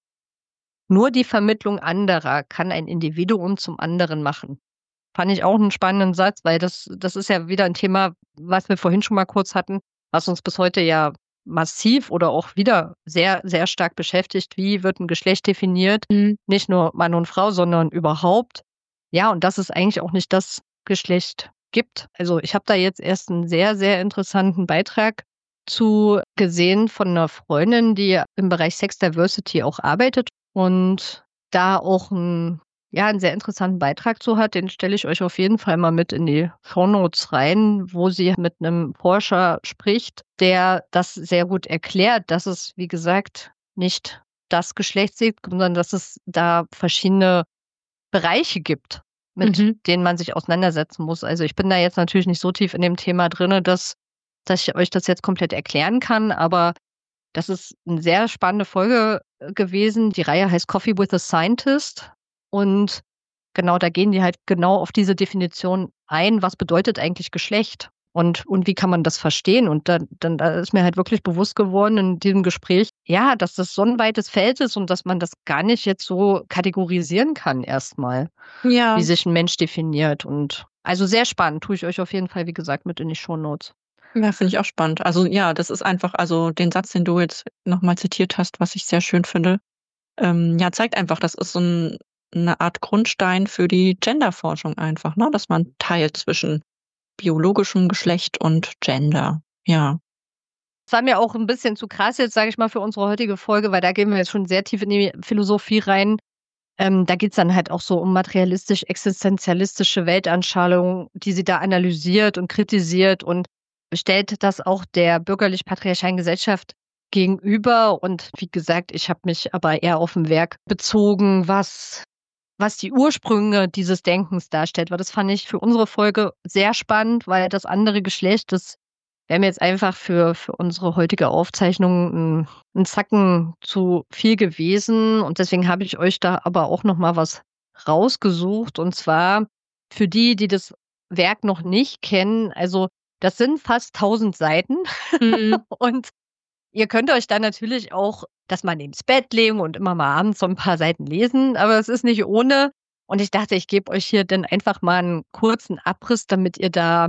Nur die Vermittlung anderer kann ein Individuum zum anderen machen. Fand ich auch einen spannenden Satz, weil das das ist ja wieder ein Thema, was wir vorhin schon mal kurz hatten, was uns bis heute ja massiv oder auch wieder sehr, sehr stark beschäftigt. Wie wird ein Geschlecht definiert? Mhm. Nicht nur Mann und Frau, sondern überhaupt. Ja, und dass es eigentlich auch nicht das Geschlecht gibt. Also, ich habe da jetzt erst einen sehr, sehr interessanten Beitrag zu gesehen von einer Freundin, die im Bereich Sex Diversity auch arbeitet und da auch 'n ja, 'n sehr interessanten Beitrag zu hat. Den stelle ich euch auf jeden Fall mal mit in die Shownotes rein, wo sie mit 'nem Forscher spricht, der das sehr gut erklärt, dass es, wie gesagt, nicht das Geschlecht gibt, sondern dass es da verschiedene Bereiche gibt, mit Mhm. denen man sich auseinandersetzen muss. Also, ich bin da jetzt natürlich nicht so tief in dem Thema drinne, dass dass ich euch das jetzt komplett erklären kann, aber das ist 'ne sehr spannende Folge, äh, gewesen. Die Reihe heißt „Coffee with a Scientist" und genau, da gehen die halt genau auf diese Definition ein. Was bedeutet eigentlich Geschlecht und und wie kann man das verstehen? Und dann dann da ist mir halt wirklich bewusst geworden in diesem Gespräch, ja, dass das so 'n weites Feld ist und dass man das gar nicht jetzt so kategorisieren kann erst mal, wie Ja. sich 'n Mensch definiert und also, sehr spannend, tue ich euch auf jeden Fall, wie gesagt, mit in die Shownotes. Ja, finde ich auch spannend. Also, ja, das ist einfach also, den Satz, den du jetzt noch mal zitiert hast, was ich sehr schön finde, ähm, ja, zeigt einfach, das ist so 'n 'ne Art Grundstein für die Genderforschung einfach, ne, dass man teilt zwischen biologischem Geschlecht und Gender. Ja. Das war mir auch 'n bisschen zu krass jetzt, sage ich mal, für unsere heutige Folge, weil da gehen wir jetzt schon sehr tief in die Philosophie rein. Ähm, da geht's dann halt auch so um materialistisch-existenzialistische Weltanschauung, die sie da analysiert und kritisiert und stellt das auch der bürgerlich-patriarchalen Gesellschaft gegenüber. Und wie gesagt, ich habe mich aber eher auf 'n Werk bezogen, was was die Ursprünge dieses Denkens darstellt, weil das fand ich für unsere Folge sehr spannend, weil das andere Geschlecht, das wäre mir jetzt einfach für für unsere heutige Aufzeichnung 'n 'n Zacken zu viel gewesen und deswegen habe ich euch da aber auch noch mal was rausgesucht und zwar für die, die das Werk noch nicht kennen. Also, das sind fast tausend Seiten Mhm. und ihr könnt euch dann natürlich auch das mal neben's Bett legen und immer mal abends so 'n paar Seiten lesen, aber es ist nicht ohne. Und ich dachte, ich gebe euch hier dann einfach mal 'n kurzen Abriss, damit ihr da,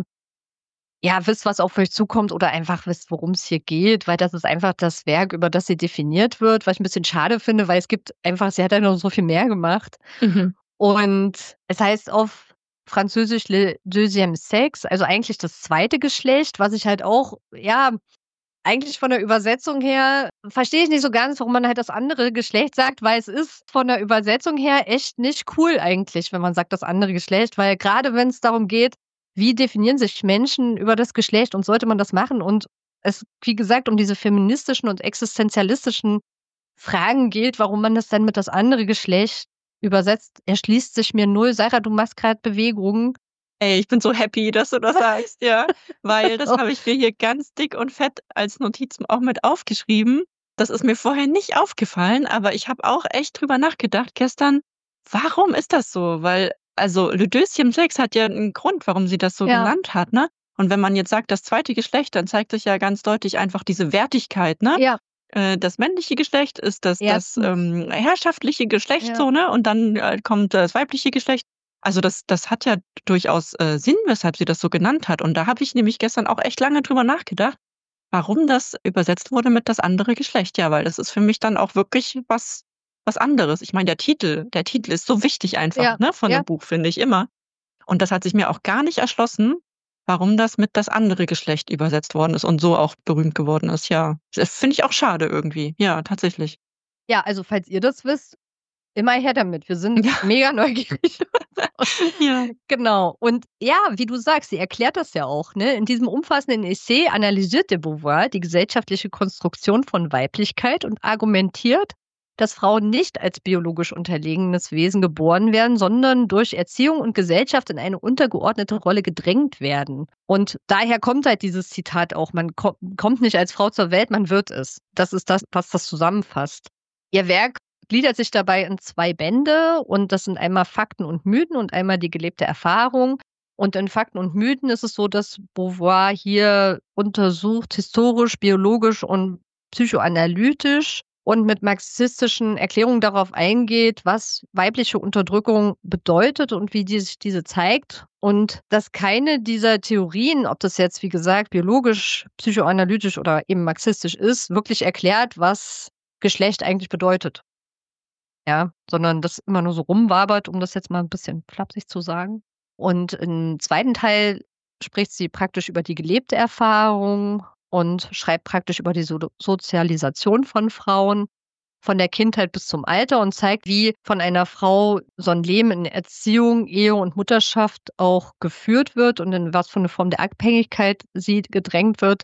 ja, wisst, was auf euch zukommt oder einfach wisst, worum's hier geht, weil das ist einfach das Werk, über das sie definiert wird, was ich 'n bisschen schade finde, weil es gibt einfach sie hat ja noch so viel mehr gemacht. Mhm. Und es heißt auf Französisch „Le deuxième sexe", also eigentlich das zweite Geschlecht, was ich halt auch ja, eigentlich von der Übersetzung her verstehe ich nicht so ganz, warum man halt das andere Geschlecht sagt, weil es ist von der Übersetzung her echt nicht cool eigentlich, wenn man sagt, das andere Geschlecht, weil grade wenn's darum geht, wie definieren sich Menschen über das Geschlecht und sollte man das machen und es, wie gesagt, um diese feministischen und existenzialistischen Fragen geht, warum man das dann mit das andere Geschlecht übersetzt, erschließt sich mir null. Sarah, du machst grad Bewegungen. Ey, ich bin so happy, dass du das sagst, ja, weil das habe ich mir hier ganz dick und fett als Notiz auch mit aufgeschrieben. Das ist mir vorher nicht aufgefallen, aber ich habe auch echt drüber nachgedacht gestern, warum ist das so? Weil also, Le deuxième sexe hat ja 'n Grund, warum sie das so Ja. genannt hat, ne? Und wenn man jetzt sagt, das zweite Geschlecht, dann zeigt sich ja ganz deutlich einfach diese Wertigkeit, ne? Ja. äh, das männliche Geschlecht, ist das das, Erstens. ähm, herrschaftliche Geschlecht Ja. so, ne? Und dann, äh, kommt das weibliche Geschlecht. Also, das das hat ja durchaus, äh, Sinn, weshalb sie das so genannt hat. Und da habe ich nämlich gestern auch echt lange drüber nachgedacht, warum das übersetzt wurde mit das andere Geschlecht. Ja, weil das ist für mich dann auch wirklich was was anderes. Ich meine, der Titel der Titel ist so wichtig einfach, Ja, ne, von ja. dem Buch, finde ich immer. Und das hat sich mir auch gar nicht erschlossen, warum das mit das andere Geschlecht übersetzt worden ist und so auch berühmt geworden ist, ja. Das finde ich auch schade irgendwie. Ja, tatsächlich. Ja, also falls ihr das wisst, immer her damit. Wir sind Ja. mega neugierig. Ja. Genau. Und ja, wie du sagst, sie erklärt das ja auch, ne? In diesem umfassenden Essay analysiert de Beauvoir die gesellschaftliche Konstruktion von Weiblichkeit und argumentiert, dass Frauen nicht als biologisch unterlegenes Wesen geboren werden, sondern durch Erziehung und Gesellschaft in eine untergeordnete Rolle gedrängt werden. Und daher kommt halt dieses Zitat auch: Man ko kommt nicht als Frau zur Welt, man wird es. Das ist das, was das zusammenfasst. Ihr Werk gliedert sich dabei in zwei Bände und das sind einmal Fakten und Mythen und einmal die gelebte Erfahrung. Und in Fakten und Mythen ist es so, dass Beauvoir hier untersucht, historisch, biologisch und psychoanalytisch und mit marxistischen Erklärungen darauf eingeht, was weibliche Unterdrückung bedeutet und wie die sich diese zeigt. Und dass keine dieser Theorien, ob das jetzt, wie gesagt, biologisch, psychoanalytisch oder eben marxistisch ist, wirklich erklärt, was Geschlecht eigentlich bedeutet. Ja, sondern das immer nur so rumwabert, um das jetzt mal ein bisschen flapsig zu sagen. Und im zweiten Teil spricht sie praktisch über die gelebte Erfahrung und schreibt praktisch über die So Sozialisation von Frauen, von der Kindheit bis zum Alter und zeigt, wie von einer Frau so ein Leben in Erziehung, Ehe und Mutterschaft auch geführt wird und in was für 'ne Form der Abhängigkeit sie gedrängt wird.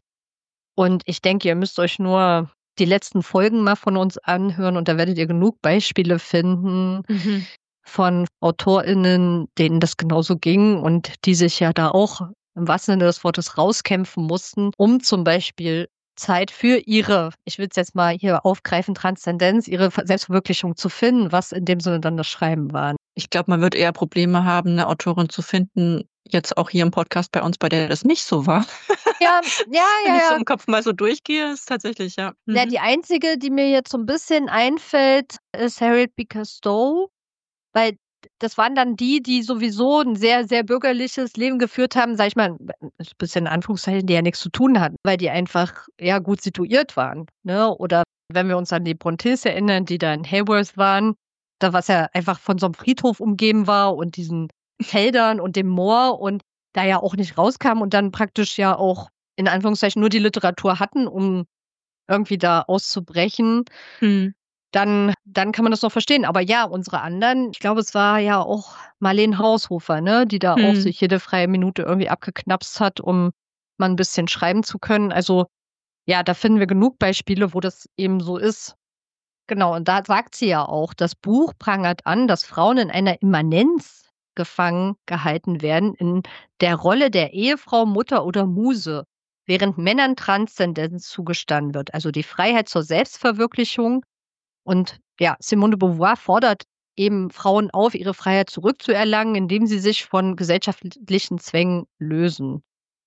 Und ich denke, ihr müsst euch nur die letzten Folgen mal von uns anhören und da werdet ihr genug Beispiele finden Mhm. von AutorInnen, denen das genauso ging und die sich ja da auch im wahrsten Sinne des Wortes rauskämpfen mussten, um zum Beispiel Zeit für ihre, ich will es jetzt mal hier aufgreifen, Transzendenz, ihre Ver Selbstverwirklichung zu finden, was in dem Sinne dann das Schreiben war. Ich glaube, man wird eher Probleme haben, 'ne Autorin zu finden, jetzt auch hier im Podcast bei uns, bei der das nicht so war. Ja, ja, Wenn ja, ich so ja. im Kopf mal so durchgehe, ist tatsächlich, ja. Na, Mhm. die einzige, die mir jetzt so 'n bisschen einfällt, ist Harriet Beecher Stowe, weil das waren dann die, die sowieso 'n sehr, sehr bürgerliches Leben geführt haben, sage ich mal, ein bisschen in Anführungszeichen, die ja nix zu tun hatten, weil die einfach, ja, gut situiert waren, ne? Oder wenn wir uns an die Brontës erinnern, die da in Haworth waren, da was ja einfach von so 'nem Friedhof umgeben war und diesen Feldern und dem Moor und da ja auch nicht rauskamen und dann praktisch ja auch in Anführungszeichen nur die Literatur hatten, um irgendwie da auszubrechen, Mhm. dann dann kann man das noch verstehen. Aber ja, unsere anderen, ich glaube, es war ja auch Marlene Haushofer, ne, die da auch Mhm. sich jede freie Minute irgendwie abgeknapst hat, um mal 'n bisschen schreiben zu können. Also, ja, da finden wir genug Beispiele, wo das eben so ist. Genau, und da sagt sie ja auch: „Das Buch prangert an, dass Frauen in einer Immanenz gefangen gehalten werden, in der Rolle der Ehefrau, Mutter oder Muse, während Männern Transzendenz zugestanden wird, also die Freiheit zur Selbstverwirklichung.“ Und ja, Simone de Beauvoir fordert eben Frauen auf, ihre Freiheit zurückzuerlangen, indem sie sich von gesellschaftlichen Zwängen lösen.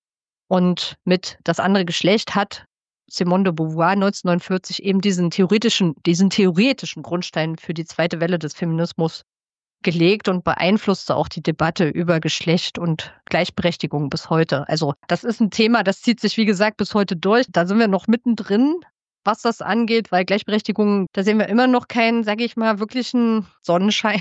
Und mit „Das andere Geschlecht“ hat Simone de Beauvoir neunzehnhundertneunundvierzig eben diesen theoretischen diesen theoretischen Grundstein für die zweite Welle des Feminismus gelegt und beeinflusste auch die Debatte über Geschlecht und Gleichberechtigung bis heute. Also, das ist 'n Thema, das zieht sich, wie gesagt, bis heute durch. Da sind wir noch mittendrin, was das angeht, weil Gleichberechtigung, da sehen wir immer noch keinen, sage ich mal, wirklichen Sonnenschein.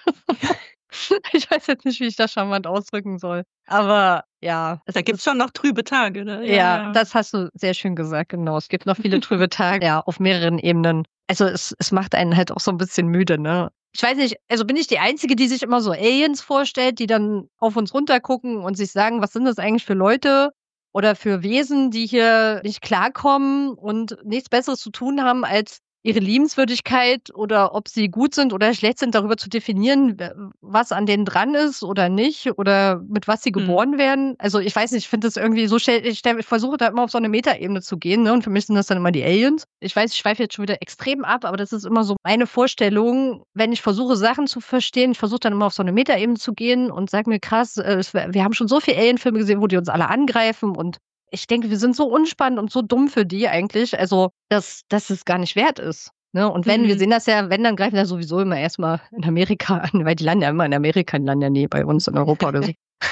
Ich weiß jetzt nicht, wie ich das charmant ausdrücken soll. Aber ja, es Da gibt's ist schon noch trübe Tage, ne? Ja, ja, ja. das hast du sehr schön gesagt, genau. Es gibt noch viele trübe Tage, ja, auf mehreren Ebenen. Also, es es macht einen halt auch so 'n bisschen müde, ne? Ich weiß nicht, also bin ich die Einzige, die sich immer so Aliens vorstellt, die dann auf uns runtergucken und sich sagen: „Was sind das eigentlich für Leute oder für Wesen, die hier nicht klarkommen und nichts Besseres zu tun haben, als ihre Liebenswürdigkeit oder ob sie gut sind oder schlecht sind, darüber zu definieren, w was an denen dran ist oder nicht oder mit was sie Mhm. geboren werden?“ Also, ich weiß nicht, ich finde das irgendwie so stell ich stelle ich versuche da immer auf so 'ne Metaebene zu gehen, ne, und für mich sind das dann immer die Aliens. Ich weiß, ich schweife jetzt schon wieder extrem ab, aber das ist immer so meine Vorstellung, wenn ich versuche, Sachen zu verstehen. Ich versuche dann immer auf so 'ne Metaebene zu gehen und sage mir: „Krass, äh, es wir haben schon so viel Alien-Filme gesehen, wo die uns alle angreifen und ich denke, wir sind so unspannend und so dumm für die eigentlich, also dass, dass es gar nicht wert ist. Ne? Und wenn, wir Mhm. sehen das ja, wenn, dann greifen wir sowieso immer erstmal in Amerika an, weil die landen ja immer in Amerika, die landen ja nie bei uns in Europa oder so.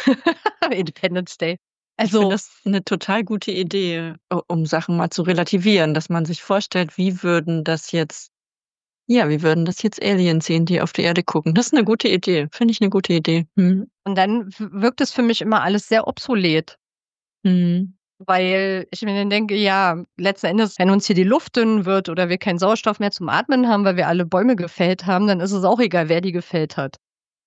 Independence Day. Ich finde Also, das eine total gute Idee, u um Sachen mal zu relativieren, dass man sich vorstellt, wie würden das jetzt ja, wie würden das jetzt Aliens sehen, die auf die Erde gucken? Das ist eine gute Idee. Finde ich eine gute Idee. Mhm. und dann w- wirkt es für mich immer alles sehr obsolet. Mhm. Weil ich mir dann denke, ja, letzten Endes, wenn uns hier die Luft dünn wird oder wir keinen Sauerstoff mehr zum Atmen haben, weil wir alle Bäume gefällt haben, dann ist es auch egal, wer die gefällt hat.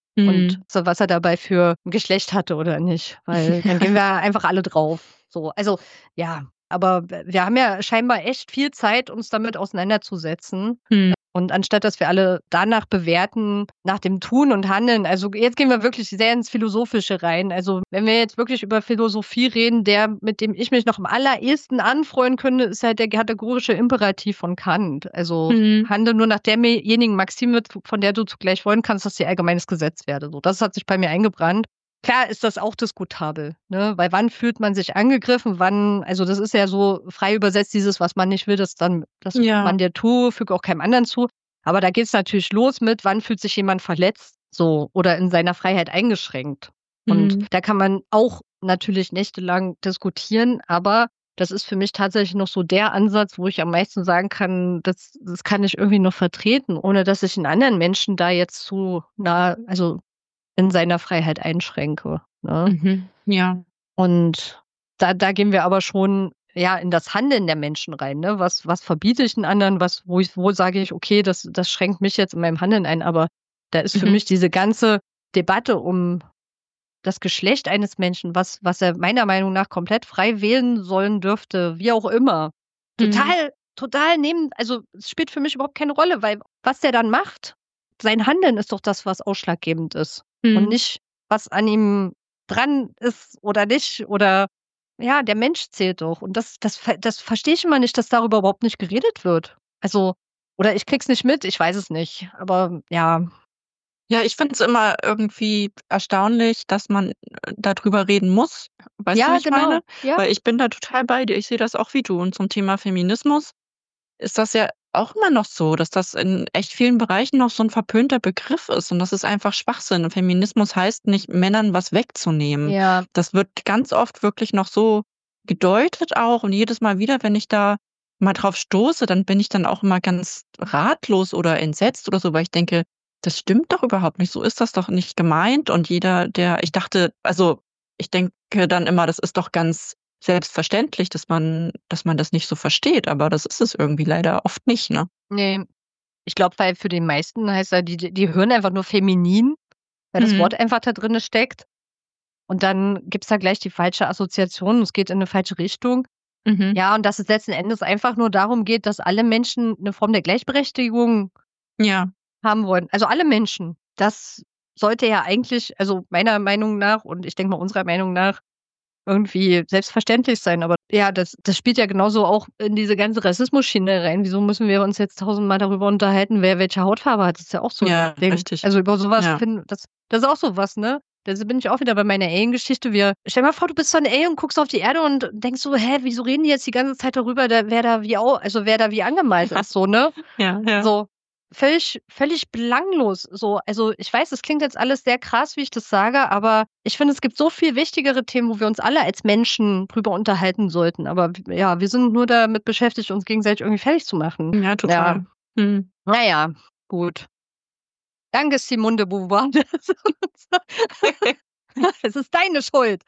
Und Mhm. so, was er dabei für ein Geschlecht hatte oder nicht, weil dann gehen wir einfach alle drauf. So, also ja, aber w wir haben ja scheinbar echt viel Zeit, uns damit auseinanderzusetzen. Mhm. Und anstatt dass wir alle danach bewerten, nach dem Tun und Handeln, also jetzt gehen wir wirklich sehr ins Philosophische rein. Also wenn wir jetzt wirklich über Philosophie reden, der, mit dem ich mich noch am allerersten anfreunden könnte, ist halt der kategorische Imperativ von Kant. Also Mhm. handle nur nach derjenigen Maxime, von der du zugleich wollen kannst, dass sie allgemeines Gesetz werde. So, das hat sich bei mir eingebrannt. Klar ist das auch diskutabel, ne? Weil wann fühlt man sich angegriffen, wann, also das ist ja so frei übersetzt, dieses, was man nicht will, das dann, das man Ja. dir tue, füge auch keinem anderen zu. Aber da geht's natürlich los mit, wann fühlt sich jemand verletzt, so, oder in seiner Freiheit eingeschränkt. Und Mhm. da kann man auch natürlich nächtelang diskutieren, aber das ist für mich tatsächlich noch so der Ansatz, wo ich am meisten sagen kann, das, das kann ich irgendwie noch vertreten, ohne dass ich einen anderen Menschen da jetzt zu nah, also in seiner Freiheit einschränke, ne? Mhm. Ja. Und da da gehen wir aber schon, ja, in das Handeln der Menschen rein, ne? Was was verbiete ich 'n anderen? Was, wo ich, wo sage ich: „Okay, das das schränkt mich jetzt in meinem Handeln ein." Aber da ist für Mhm. mich diese ganze Debatte um das Geschlecht eines Menschen, was was er meiner Meinung nach komplett frei wählen sollen dürfte, wie auch immer, Mhm. total total neben, also, es spielt für mich überhaupt keine Rolle, weil was der dann macht, sein Handeln ist doch das, was ausschlaggebend ist und Mhm. nicht, was an ihm dran ist oder nicht, oder ja, der Mensch zählt doch, und das das ver das verstehe ich immer nicht, dass darüber überhaupt nicht geredet wird. Also, oder ich kriege es nicht mit, ich weiß es nicht, aber ja. Ja, ich finde es immer irgendwie erstaunlich, dass man, äh, da drüber reden muss. Weißt du, wie Ja, ich meine? genau. Ja. Weil ich bin da total bei dir. Ich sehe das auch wie du. Und zum Thema Feminismus ist das ja auch immer noch so, dass das in echt vielen Bereichen noch so 'n verpönter Begriff ist und das ist einfach Schwachsinn. Und Feminismus heißt nicht, Männern was wegzunehmen. Ja. Das wird ganz oft wirklich noch so gedeutet auch und jedes Mal wieder, wenn ich da mal drauf stoße, dann bin ich dann auch immer ganz ratlos oder entsetzt oder so, weil ich denke: „Das stimmt doch überhaupt nicht. So ist das doch nicht gemeint." Und jeder, der ich dachte also, ich denke dann immer, das ist doch ganz selbstverständlich, dass man dass man das nicht so versteht, aber das ist es irgendwie leider oft nicht, ne? Ne, ich glaube, weil für die meisten heißt ja, die die die hören einfach nur feminin, weil das Mhm. Wort einfach da drinne steckt, und dann gibt's da gleich die falsche Assoziation und es geht in 'ne falsche Richtung. Mhm. Ja, und dass es letzten Endes einfach nur darum geht, dass alle Menschen 'ne Form der Gleichberechtigung Ja. haben wollen. Also, alle Menschen. Das sollte ja eigentlich, also meiner Meinung nach und ich denke mal unserer Meinung nach, irgendwie selbstverständlich sein. Aber ja, das das spielt ja genauso auch in diese ganze Rassismus-Schiene rein. Wieso müssen wir uns jetzt tausendmal darüber unterhalten, wer welche Hautfarbe hat? Das ist ja auch so 'n Ja, Ding. richtig. Also, über so was Ja. finden, das das ist auch so was, ne? Da si bin ich auch wieder bei meiner Alien-Geschichte. Wir, stell dir mal vor, du bist so 'n Alien und guckst auf die Erde und denkst so: „Hä, wieso reden die jetzt die ganze Zeit darüber, da wer da wie au also, wer da wie angemalt ist", so, ne? Ja, ja. So, völlig völlig belanglos so. Also, ich weiß, es klingt jetzt alles sehr krass, wie ich das sage, aber ich finde, es gibt so viel wichtigere Themen, wo wir uns alle als Menschen drüber unterhalten sollten. Aber w ja, wir sind nur damit beschäftigt, uns gegenseitig irgendwie fertig zu machen. Ja, Ja, total. Mhm. na ja, gut. Danke, Simone de Beauvoir. Es ist deine Schuld.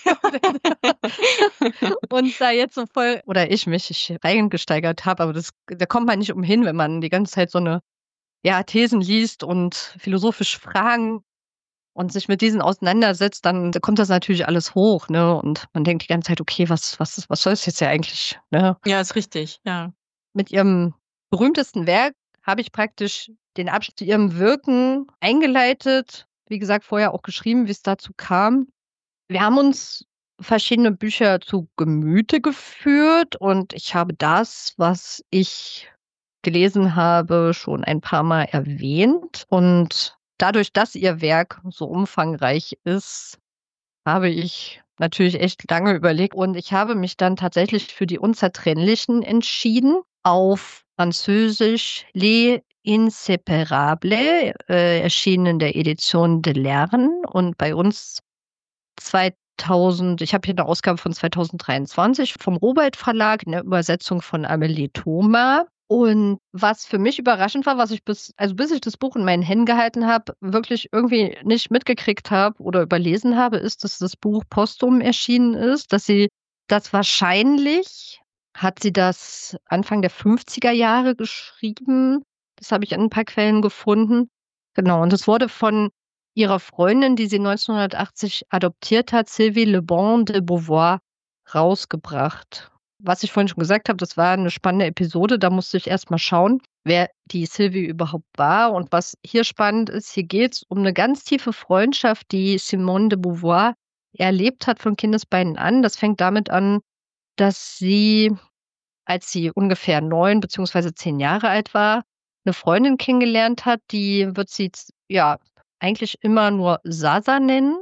Uns da jetzt so voll, oder ich mich ich reingesteigert habe, aber das, da kommt man nicht umhin, wenn man die ganze Zeit so 'ne, ja, Thesen liest und philosophisch Fragen und sich mit diesen auseinandersetzt, dann kommt das natürlich alles hoch, ne? Und man denkt die ganze Zeit: „Okay, was was was soll das jetzt ja eigentlich", ne? Ja, ist richtig, ja. Mit ihrem berühmtesten Werk habe ich praktisch den Abschnitt zu ihrem Wirken eingeleitet. Wie gesagt, vorher auch geschrieben, wie's dazu kam. Wir haben uns verschiedene Bücher zu Gemüte geführt und ich habe das, was ich gelesen habe, schon ein paar Mal erwähnt. Und dadurch, dass ihr Werk so umfangreich ist, habe ich natürlich echt lange überlegt und ich habe mich dann tatsächlich für die Unzertrennlichen entschieden, auf Französisch Les Inséparables, äh, erschienen in der Edition de Lern und bei uns zweitausend ich habe hier eine Ausgabe von zweitausenddreiundzwanzig vom Robert Verlag in der Übersetzung von Amélie Thoma. Und was für mich überraschend war, was ich bis also bis ich das Buch in meinen Händen gehalten habe, wirklich irgendwie nicht mitgekriegt habe oder überlesen habe, ist, dass das Buch posthum erschienen ist, dass sie das wahrscheinlich hat sie das Anfang der fünfziger Jahre geschrieben. Das habe ich in ein paar Quellen gefunden. Genau, und es wurde von ihrer Freundin, die sie neunzehnhundertachtzig adoptiert hat, Sylvie Le Bon de Beauvoir, rausgebracht. Was ich vorhin schon gesagt habe, das war eine spannende Episode. Da musste ich erst mal schauen, wer die Sylvie überhaupt war. Und was hier spannend ist, hier geht's um eine ganz tiefe Freundschaft, die Simone de Beauvoir erlebt hat von Kindesbeinen an. Das fängt damit an, dass sie, als sie ungefähr neun beziehungsweise zehn Jahre alt war, eine Freundin kennengelernt hat, die wird sie z ja, eigentlich immer nur Sasa nennen.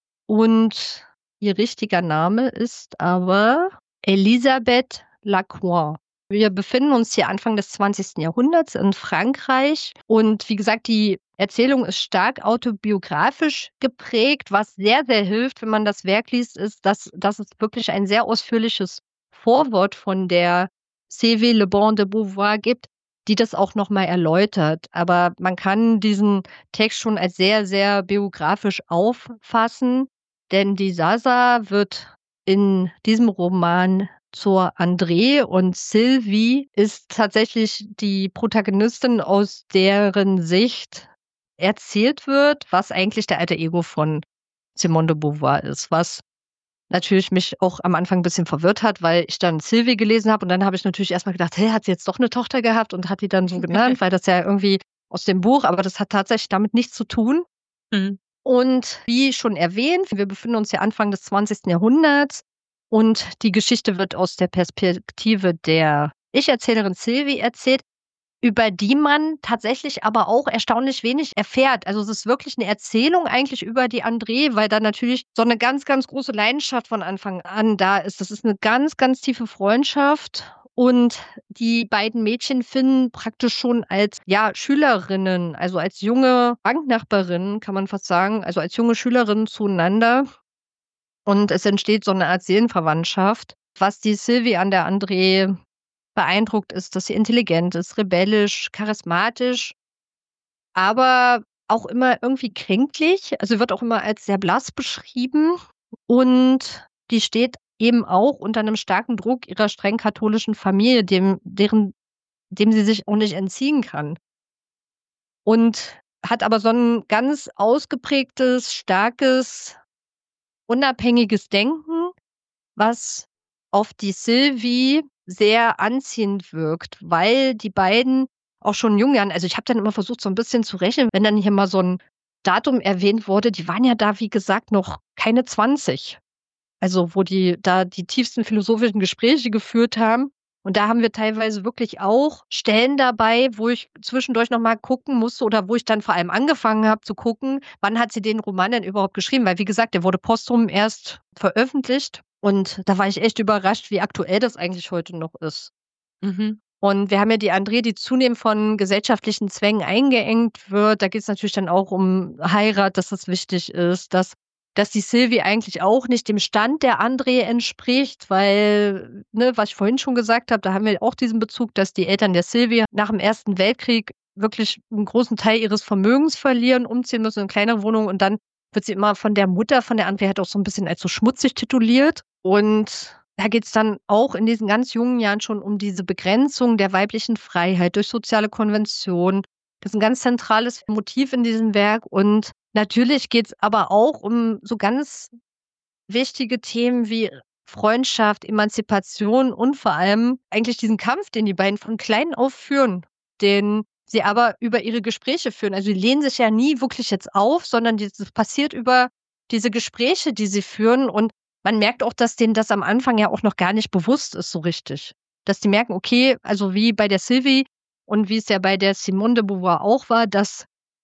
Und ihr richtiger Name ist aber Elisabeth Lacroix. Wir befinden uns hier Anfang des zwanzigsten Jahrhunderts in Frankreich. Und wie gesagt, die Erzählung ist stark autobiografisch geprägt. Was sehr, sehr hilft, wenn man das Werk liest, ist, dass, dass es wirklich ein sehr ausführliches Vorwort von der Sylvie Le Bon de Beauvoir gibt, die das auch nochmal erläutert. Aber man kann diesen Text schon als sehr, sehr biografisch auffassen, denn die Sasa wird in diesem Roman zur André und Sylvie ist tatsächlich die Protagonistin, aus deren Sicht erzählt wird, was eigentlich der alter Ego von Simone de Beauvoir ist, was natürlich mich auch am Anfang ein bisschen verwirrt hat, weil ich dann Sylvie gelesen habe und dann habe ich natürlich erst mal gedacht: „Hä, hat sie jetzt doch eine Tochter gehabt und hat die dann so genannt?“ Weil das ja irgendwie aus dem Buch aber das hat tatsächlich damit nichts zu tun. Mhm. Und wie schon erwähnt, wir befinden uns ja Anfang des zwanzigsten Jahrhunderts und die Geschichte wird aus der Perspektive der Ich-Erzählerin Sylvie erzählt, über die man tatsächlich aber auch erstaunlich wenig erfährt. Also, es ist wirklich 'ne Erzählung eigentlich über die André, weil da natürlich so 'ne ganz, ganz große Leidenschaft von Anfang an da ist. Das ist 'ne ganz, ganz tiefe Freundschaft und die beiden Mädchen finden praktisch schon als, ja, Schülerinnen, also als junge Banknachbarinnen, kann man fast sagen, also als junge Schülerinnen zueinander und es entsteht so 'ne Art Seelenverwandtschaft. Was die Sylvie an der André beeindruckt, ist, dass sie intelligent ist, rebellisch, charismatisch, aber auch immer irgendwie kränklich. Also, wird auch immer als sehr blass beschrieben und die steht eben auch unter 'nem starken Druck ihrer streng katholischen Familie, dem deren dem sie sich auch nicht entziehen kann. Und hat aber so 'n ganz ausgeprägtes, starkes, unabhängiges Denken, was auf die Sylvie sehr anziehend wirkt, weil die beiden auch schon in jungen Jahren also, ich habe dann immer versucht, so 'n bisschen zu rechnen, wenn dann hier mal so 'n Datum erwähnt wurde, die waren ja da, wie gesagt, noch keine zwanzig. Also, wo die da die tiefsten philosophischen Gespräche geführt haben. Und da haben wir teilweise wirklich auch Stellen dabei, wo ich zwischendurch noch mal gucken musste oder wo ich dann vor allem angefangen habe zu gucken, wann hat sie den Roman denn überhaupt geschrieben? Weil wie gesagt, der wurde posthum erst veröffentlicht und da war ich echt überrascht, wie aktuell das eigentlich heute noch ist. Mhm. Und wir haben ja die André, die zunehmend von gesellschaftlichen Zwängen eingeengt wird. Da geht's natürlich dann auch um Heirat, dass das wichtig ist, dass dass die Sylvie eigentlich auch nicht dem Stand der André entspricht, weil, ne, was ich vorhin schon gesagt habe, da haben wir auch diesen Bezug, dass die Eltern der Sylvie nach dem Ersten Weltkrieg wirklich 'n großen Teil ihres Vermögens verlieren, umziehen müssen in kleinere Wohnungen und dann wird sie immer von der Mutter von der André halt auch so 'n bisschen als so schmutzig tituliert. Und da geht's dann auch in diesen ganz jungen Jahren schon um diese Begrenzung der weiblichen Freiheit durch soziale Konventionen. Das ist 'n ganz zentrales Motiv in diesem Werk und natürlich geht's aber auch um so ganz wichtige Themen wie Freundschaft, Emanzipation und vor allem eigentlich diesen Kampf, den die beiden von klein auf führen, den sie aber über ihre Gespräche führen. Also, die lehnen sich ja nie wirklich jetzt auf, sondern die das passiert über diese Gespräche, die sie führen und man merkt auch, dass denen das am Anfang ja auch noch gar nicht bewusst ist so richtig. Dass die merken, okay, also wie bei der Sylvie und wie es ja bei der Simone de Beauvoir auch war, dass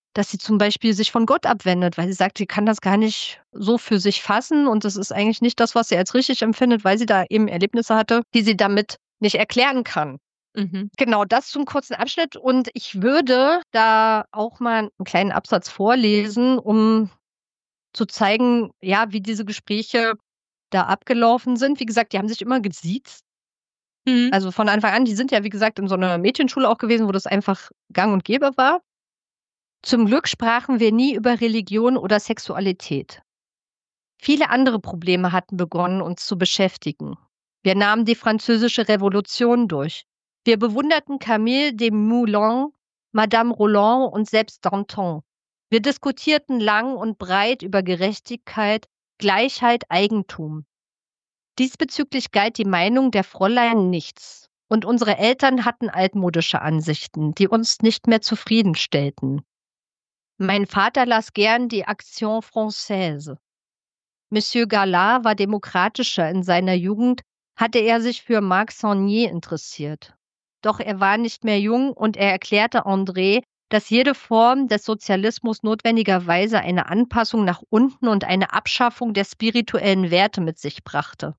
dass sie zum Beispiel sich von Gott abwendet, weil sie sagt, sie kann das gar nicht so für sich fassen und das ist eigentlich nicht das, was sie als richtig empfindet, weil sie da eben Erlebnisse hatte, die sie damit nicht erklären kann. Mhm. Genau, das zum kurzen Abschnitt und ich würde da auch mal einen kleinen Absatz vorlesen, um zu zeigen, ja, wie diese Gespräche da abgelaufen sind. Wie gesagt, die haben sich immer gesiezt. Mhm. Also von Anfang an, die sind ja, wie gesagt, in so einer Mädchenschule auch gewesen, wo das einfach gang und gäbe war. Zum Glück sprachen wir nie über Religion oder Sexualität. Viele andere Probleme hatten begonnen, uns zu beschäftigen. Wir nahmen die Französische Revolution durch. Wir bewunderten Camille Desmoulins, Madame Roland und selbst Danton. Wir diskutierten lang und breit über Gerechtigkeit, Gleichheit, Eigentum. Diesbezüglich galt die Meinung der Fräulein nichts. Und unsere Eltern hatten altmodische Ansichten, die uns nicht mehr zufriedenstellten. Mein Vater las gern die Action Française. Monsieur Gallard war demokratischer. In seiner Jugend hatte er sich für Marc Saunier interessiert. Doch er war nicht mehr jung und er erklärte André, dass jede Form des Sozialismus notwendigerweise eine Anpassung nach unten und eine Abschaffung der spirituellen Werte mit sich brachte.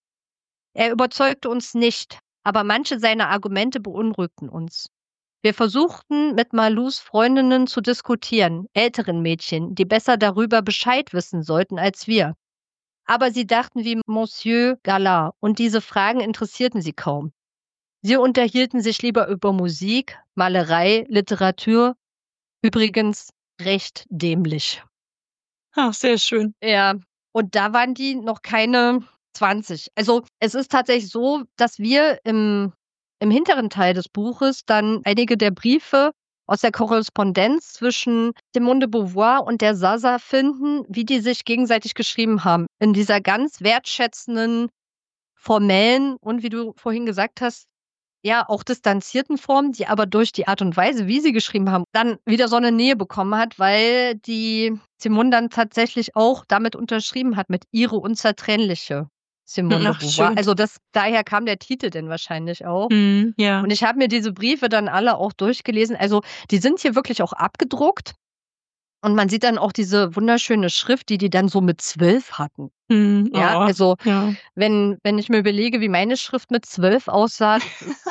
Er überzeugte uns nicht, aber manche seiner Argumente beunruhigten uns. Wir versuchten, mit Malous Freundinnen zu diskutieren, älteren Mädchen, die besser darüber Bescheid wissen sollten als wir. Aber sie dachten wie Monsieur Gallard und diese Fragen interessierten sie kaum. Sie unterhielten sich lieber über Musik, Malerei, Literatur. Übrigens recht dämlich. Ach, sehr schön. Ja, und da waren die noch keine zwanzig. Also es ist tatsächlich so, dass wir im, im hinteren Teil des Buches dann einige der Briefe aus der Korrespondenz zwischen Simone de Beauvoir und der Zaza finden, wie die sich gegenseitig geschrieben haben. In dieser ganz wertschätzenden, formellen und wie du vorhin gesagt hast, ja, auch distanzierten Form, die aber durch die Art und Weise, wie sie geschrieben haben, dann wieder so eine Nähe bekommen hat, weil die Simone dann tatsächlich auch damit unterschrieben hat, mit ihre unzertrennliche Simone de Ach, Beauvoir. schön. Also das, daher kam der Titel denn wahrscheinlich auch. Mhm, ja. Und ich habe mir diese Briefe dann alle auch durchgelesen. Also die sind hier wirklich auch abgedruckt. Und man sieht dann auch diese wunderschöne Schrift, die die dann so mit zwölf hatten. Mhm, Ja, oh, also ja. wenn, wenn ich mir überlege, wie meine Schrift mit zwölf aussah,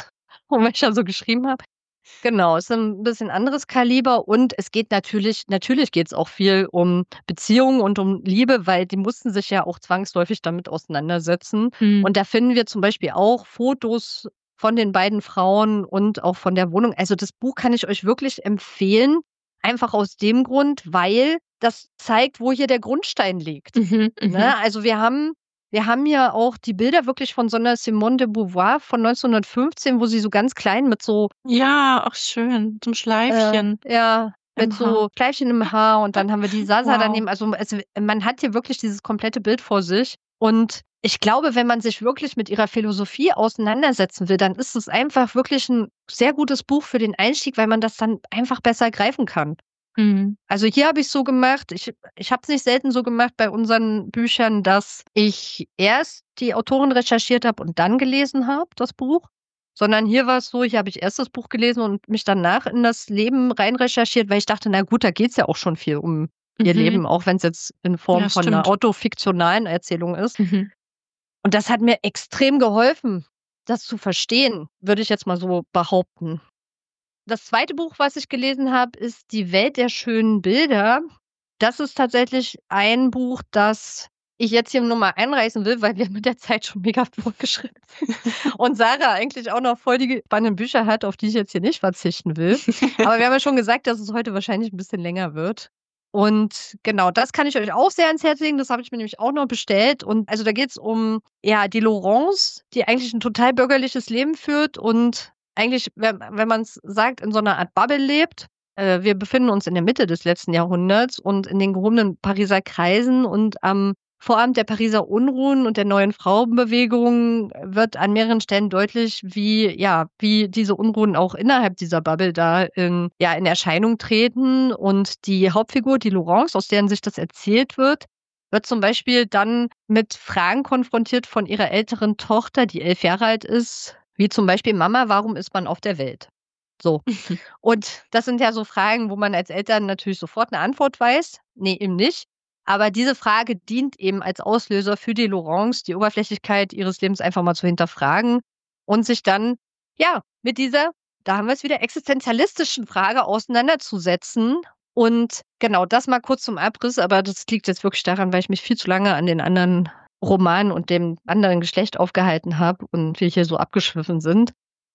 und was ich da so geschrieben habe. Genau, ist ein bisschen anderes Kaliber und es geht natürlich natürlich geht's auch viel um Beziehungen und um Liebe, weil die mussten sich ja auch zwangsläufig damit auseinandersetzen. Mhm. Und da finden wir zum Beispiel auch Fotos von den beiden Frauen und auch von der Wohnung. Also das Buch kann ich euch wirklich empfehlen, einfach aus dem Grund, weil das zeigt, wo hier der Grundstein liegt. Mhm, Ne? mhm. Also wir haben wir haben ja auch die Bilder wirklich von so 'ner Simone de Beauvoir von neunzehnhundertfünfzehn, wo sie so ganz klein mit so Ja, ach schön, zum äh, Schleifchen ja, mit im Haar. so Schleifchen im Haar und dann haben wir die Zaza Wow. daneben. Also, es man hat hier wirklich dieses komplette Bild vor sich. Und ich glaube, wenn man sich wirklich mit ihrer Philosophie auseinandersetzen will, dann ist es einfach wirklich 'n sehr gutes Buch für den Einstieg, weil man das dann einfach besser greifen kann. Mhm. Also, hier habe ich's so gemacht, ich ich habe es nicht selten so gemacht bei unseren Büchern, dass ich erst die Autorin recherchiert habe und dann gelesen habe, das Buch. Sondern hier war's so, hier habe ich erst das Buch gelesen und mich danach in das Leben rein recherchiert, weil ich dachte: „Na gut, da geht's ja auch schon viel um ihr Mhm. Leben, auch wenn's jetzt in Form Ja, von 'ner stimmt. autofiktionalen Erzählung ist.“ Mhm. Und das hat mir extrem geholfen, das zu verstehen, würde ich jetzt mal so behaupten. Das zweite Buch, was ich gelesen habe, ist „Die Welt der schönen Bilder“. Das ist tatsächlich ein Buch, das ich jetzt hier nur mal einreißen will, weil wir mit der Zeit schon mega fortgeschritten sind und Sarah eigentlich auch noch voll die spannenden Bücher hat, auf die ich jetzt hier nicht verzichten will. Aber wir haben ja schon gesagt, dass es heute wahrscheinlich 'n bisschen länger wird. Und genau, das kann ich euch auch sehr ans Herz legen. Das habe ich mir nämlich auch noch bestellt. Und also da geht's um, ja, die Laurence, die eigentlich 'n total bürgerliches Leben führt und eigentlich, wenn wenn man's sagt, in so 'ner Art Bubble lebt. Äh, wir befinden uns in der Mitte des letzten Jahrhunderts und in den gehobenen Pariser Kreisen und am Vorabend der Pariser Unruhen und der neuen Frauenbewegung wird an mehreren Stellen deutlich, wie ja, wie diese Unruhen auch innerhalb dieser Bubble da in ja, in Erscheinung treten. Und die Hauptfigur, die Laurence, aus deren Sicht das erzählt wird, wird zum Beispiel dann mit Fragen konfrontiert von ihrer älteren Tochter, die elf Jahre alt ist, wie zum Beispiel: „Mama, warum ist man auf der Welt?“ So. Und das sind ja so Fragen, wo man als Eltern natürlich sofort 'ne Antwort weiß. Ne, eben nicht. Aber diese Frage dient eben als Auslöser für die Laurence, die Oberflächlichkeit ihres Lebens einfach mal zu hinterfragen und sich dann, ja, mit dieser, da haben wir's wieder, existenzialistischen Frage auseinanderzusetzen. Und genau, das mal kurz zum Abriss, aber das liegt jetzt wirklich daran, weil ich mich viel zu lange an den anderen Romanen und dem anderen Geschlecht aufgehalten habe und wir hier so abgeschwiffen sind.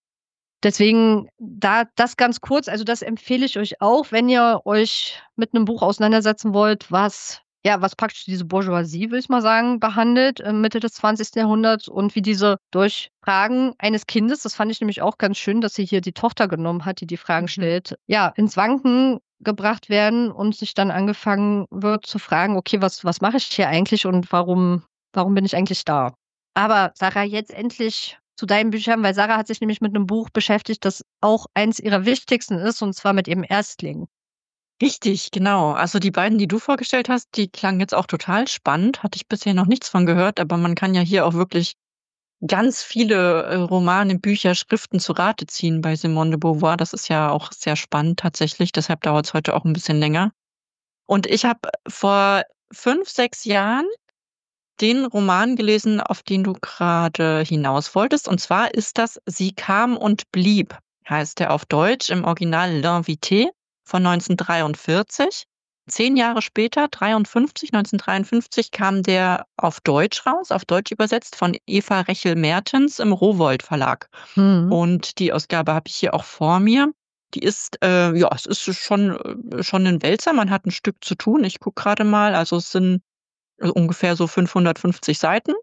Deswegen da das ganz kurz, also das empfehle ich euch auch, wenn ihr euch mit 'nem Buch auseinandersetzen wollt, was ja, was praktisch diese Bourgeoisie, würde ich mal sagen, behandelt, äh, Mitte des zwanzigsten Jahrhunderts und wie diese durch Fragen eines Kindes, das fand ich nämlich auch ganz schön, dass sie hier die Tochter genommen hat, die die Fragen Mhm. stellt, ja, ins Wanken gebracht werden und sich dann angefangen wird zu fragen: „Okay, was was mache ich hier eigentlich und warum warum bin ich eigentlich da?“ Aber Sarah, jetzt endlich zu deinen Büchern, weil Sarah hat sich nämlich mit 'nem Buch beschäftigt, das auch eins ihrer wichtigsten ist, und zwar mit ihrem Erstling. Richtig, genau. Also, die beiden, die du vorgestellt hast, die klangen jetzt auch total spannend. Hatte ich bisher noch nichts von gehört, aber man kann ja hier auch wirklich ganz viele, äh, Romane, Bücher, Schriften zu Rate ziehen bei Simone de Beauvoir. Das ist ja auch sehr spannend tatsächlich, deshalb dauert's heute auch 'n bisschen länger. Und ich habe vor fünf, sechs Jahren den Roman gelesen, auf den du grade hinaus wolltest. Und zwar ist das „Sie kam und blieb“, heißt der auf Deutsch, im Original „L'invité“ von neunzehnhundertdreiundvierzig. zehn Jahre später, dreiundfünfzig neunzehnhundertdreiundfünfzig, kam der auf Deutsch raus, auf Deutsch übersetzt von Eva Rechel-Mertens im Rowohlt Verlag. Mhm. Und die Ausgabe habe ich hier auch vor mir. Die ist, äh ja, es ist schon äh, schon 'nen Wälzer. Man hat 'n Stück zu tun. Ich gucke grade mal, also, es sind, äh, ungefähr so fünfhundertfünfzig Seiten.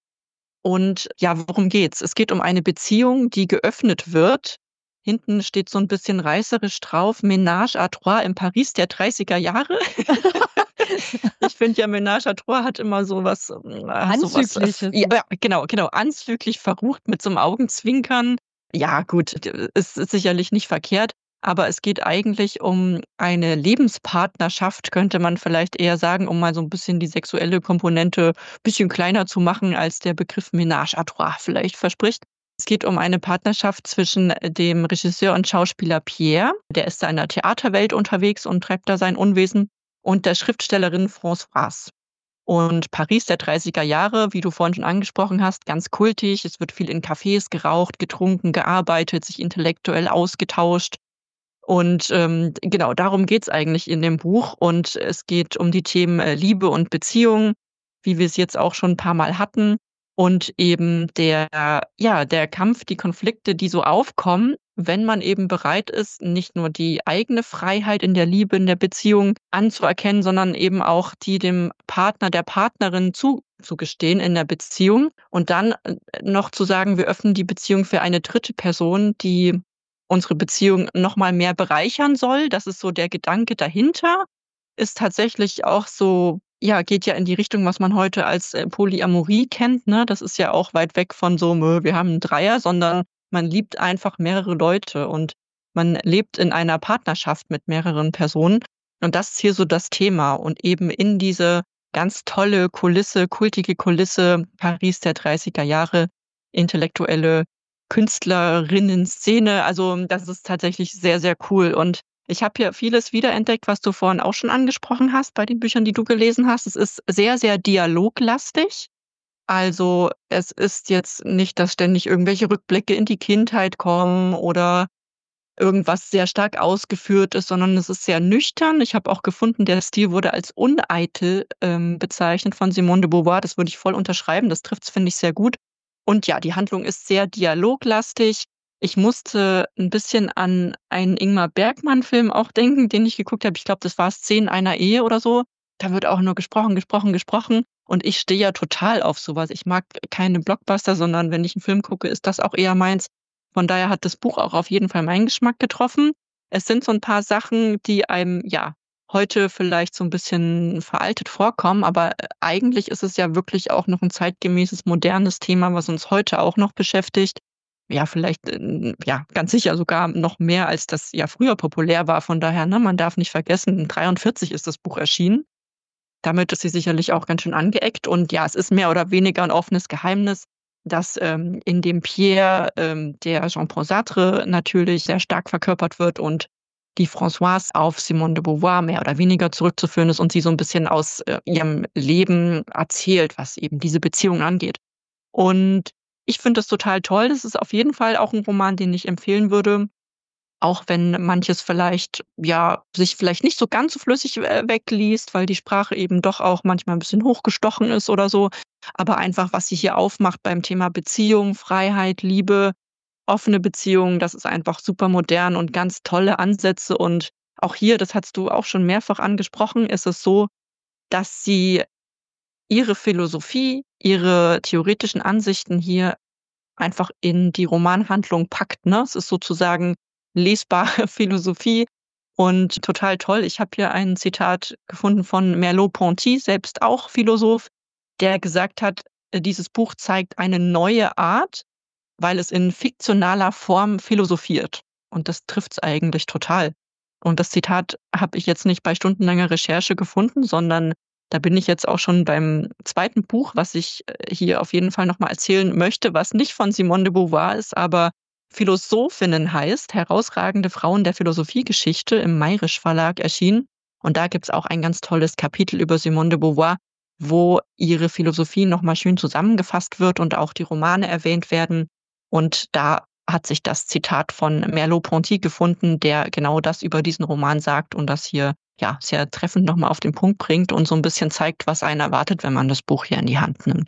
Und ja, worum geht's? Es geht um eine Beziehung, die geöffnet wird. Hinten steht so 'n bisschen reißerisch drauf: „Ménage à trois im Paris der dreißiger Jahre.“ Ich finde ja, Ménage à trois hat immer so was hm, ah, so was, äh, f Anzügliches. ja, genau, genau, anzüglich, verrucht mit so 'nem Augenzwinkern. Ja gut, d ist ist sicherlich nicht verkehrt, aber es geht eigentlich um eine Lebenspartnerschaft, könnte man vielleicht eher sagen, um mal so 'n bisschen die sexuelle Komponente bisschen kleiner zu machen, als der Begriff Ménage à trois vielleicht verspricht. Es geht um eine Partnerschaft zwischen, äh, dem Regisseur und Schauspieler Pierre, der ist da in der Theaterwelt unterwegs und treibt da sein Unwesen, und der Schriftstellerin Françoise. Und Paris der dreißiger Jahre, wie du vorhin schon angesprochen hast, ganz kultig. Es wird viel in Cafés geraucht, getrunken, gearbeitet, sich intellektuell ausgetauscht. Und, ähm, genau, darum geht's eigentlich in dem Buch. Und es geht um die Themen, äh, Liebe und Beziehung, wie wir's jetzt auch schon 'n paarmal hatten. Und eben der ja, der Kampf, die Konflikte, die so aufkommen, wenn man eben bereit ist, nicht nur die eigene Freiheit in der Liebe, in der Beziehung anzuerkennen, sondern eben auch die dem Partner, der Partnerin zuzugestehen in der Beziehung. Und dann, äh, noch zu sagen: „Wir öffnen die Beziehung für eine dritte Person, die unsere Beziehung noch mal mehr bereichern soll.“ Das ist so der Gedanke dahinter. Ist tatsächlich auch so ja, geht ja in die Richtung, was man heute als, äh, Polyamorie kennt, ne? Das ist ja auch weit weg von so: „Mö, wir haben 'n Dreier“, sondern man liebt einfach mehrere Leute und man lebt in einer Partnerschaft mit mehreren Personen. Und das ist hier so das Thema. Und eben in diese ganz tolle Kulisse, kultige Kulisse Paris der dreißiger Jahre, intellektuelle Künstlerinnen-Szene. Also, das ist tatsächlich sehr, sehr cool. Und ich habe hier vieles wiederentdeckt, was du vorhin auch schon angesprochen hast bei den Büchern, die du gelesen hast. Es ist sehr, sehr dialoglastig. Also, es ist jetzt nicht, dass ständig irgendwelche Rückblicke in die Kindheit kommen oder irgendwas sehr stark ausgeführt ist, sondern es ist sehr nüchtern. Ich habe auch gefunden, der Stil wurde als uneitel, ähm, bezeichnet von Simone de Beauvoir. Das würde ich voll unterschreiben. Das trifft's, finde ich, sehr gut. Und ja, die Handlung ist sehr dialoglastig. Ich musste 'n bisschen an einen Ingmar Bergman-Film auch denken, den ich geguckt habe. Ich glaube, das war „Szenen einer Ehe“ oder so. Da wird auch nur gesprochen, gesprochen, gesprochen. Und ich stehe ja total auf so was. Ich mag keine Blockbuster, sondern wenn ich 'n Film gucke, ist das auch eher meins. Von daher hat das Buch auch auf jeden Fall meinen Geschmack getroffen. Es sind so 'n paar Sachen, die einem, ja, heute vielleicht so 'n bisschen veraltet vorkommen, aber, äh, eigentlich ist es ja wirklich auch noch 'n zeitgemäßes, modernes Thema, was uns heute auch noch beschäftigt. Ja, vielleicht, äh, ja, ganz sicher sogar noch mehr, als das ja früher populär war. Von daher, ne, man darf nicht vergessen, dreiundvierzig ist das Buch erschienen. Damit ist sie sicherlich auch ganz schön angeeckt. Und ja, es ist mehr oder weniger 'n offenes Geheimnis, dass ähm, in dem Pierre ähm, der Jean-Paul Sartre natürlich sehr stark verkörpert wird und die Françoise auf Simone de Beauvoir mehr oder weniger zurückzuführen ist und sie so ein bisschen aus äh, ihrem Leben erzählt, was eben diese Beziehung angeht. Und ich finde das total toll. Das ist auf jeden Fall auch ein Roman, den ich empfehlen würde, auch wenn manches vielleicht, ja, sich vielleicht nicht so ganz so flüssig äh, wegliest, weil die Sprache eben doch auch manchmal ein bisschen hochgestochen ist oder so. Aber einfach, was sie hier aufmacht beim Thema Beziehung, Freiheit, Liebe, offene Beziehungen, das ist einfach super modern und ganz tolle Ansätze. Und auch hier, das hast du auch schon mehrfach angesprochen, ist es so, dass sie ihre Philosophie, ihre theoretischen Ansichten hier einfach in die Romanhandlung packt, ne? Es ist sozusagen lesbare Philosophie und total toll. Ich habe hier ein Zitat gefunden von Merleau-Ponty, selbst auch Philosoph, der gesagt hat, äh, dieses Buch zeigt eine neue Art, weil es in fiktionaler Form philosophiert. Und das trifft's eigentlich total. Und das Zitat habe ich jetzt nicht bei stundenlanger Recherche gefunden, sondern da bin ich jetzt auch schon beim zweiten Buch, was ich äh, hier auf jeden Fall noch mal erzählen möchte, was nicht von Simone de Beauvoir ist, aber Philosophinnen heißt, herausragende Frauen der Philosophiegeschichte, im Mayrisch Verlag erschienen. Und da gibt's auch ein ganz tolles Kapitel über Simone de Beauvoir, wo ihre Philosophie noch mal schön zusammengefasst wird und auch die Romane erwähnt werden. Und da hat sich das Zitat von Merleau-Ponty gefunden, der genau das über diesen Roman sagt und das hier ja sehr treffend noch mal auf den Punkt bringt und so ein bisschen zeigt, was einen erwartet, wenn man das Buch hier in die Hand nimmt.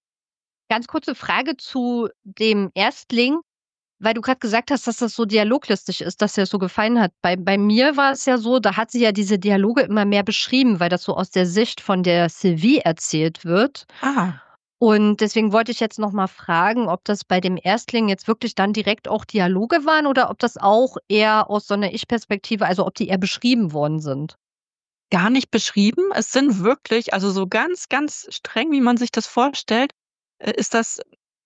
Ganz kurze Frage zu dem Erstling, weil du gerade gesagt hast, dass das so dialoglastig ist, dass dir das so gefallen hat. Bei, bei mir war es ja so, da hat sie ja diese Dialoge immer mehr beschrieben, weil das so aus der Sicht von der Sylvie erzählt wird. Ah, Und deswegen wollte ich jetzt noch mal fragen, ob das bei dem Erstling jetzt wirklich dann direkt auch Dialoge waren oder ob das auch eher aus so einer Ich-Perspektive, also ob die eher beschrieben worden sind. gar nicht beschrieben. Es sind wirklich, also so ganz, ganz streng, wie man sich das vorstellt, äh, ist das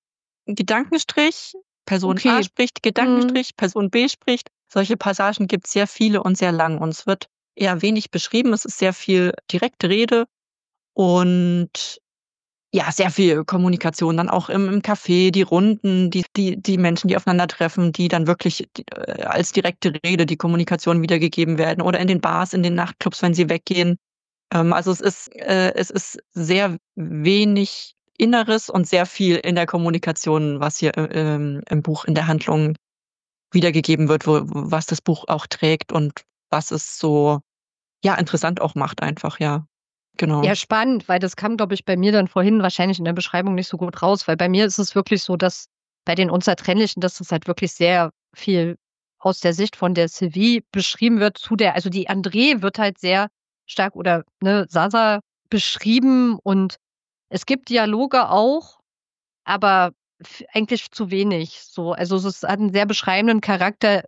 'n Gedankenstrich, Person A Okay. spricht, Mhm. Gedankenstrich, Person B spricht. Solche Passagen gibt's sehr viele und sehr lang und es wird eher wenig beschrieben. Es ist sehr viel direkte Rede und ja, sehr viel Kommunikation dann auch im im Café, die Runden, die die die Menschen, die aufeinandertreffen, die dann wirklich d äh, als direkte Rede die Kommunikation wiedergegeben werden oder in den Bars, in den Nachtclubs, wenn sie weggehen. Ähm, also, es ist äh, es ist sehr wenig Inneres und sehr viel in der Kommunikation, was hier, äh, ähm, im Buch in der Handlung wiedergegeben wird, wo was das Buch auch trägt und was es so, ja, interessant auch macht einfach, ja. Genau. Ja, spannend, weil das kam, glaube ich, bei mir dann vorhin wahrscheinlich in der Beschreibung nicht so gut raus, weil bei mir ist es wirklich so, dass bei den Unzertrennlichen, dass das halt wirklich sehr viel aus der Sicht von der Sylvie beschrieben wird zu der, also die André wird halt sehr stark oder ne, Sasa beschrieben und es gibt Dialoge auch, aber f- eigentlich zu wenig. So, also es ist- hat einen sehr beschreibenden Charakter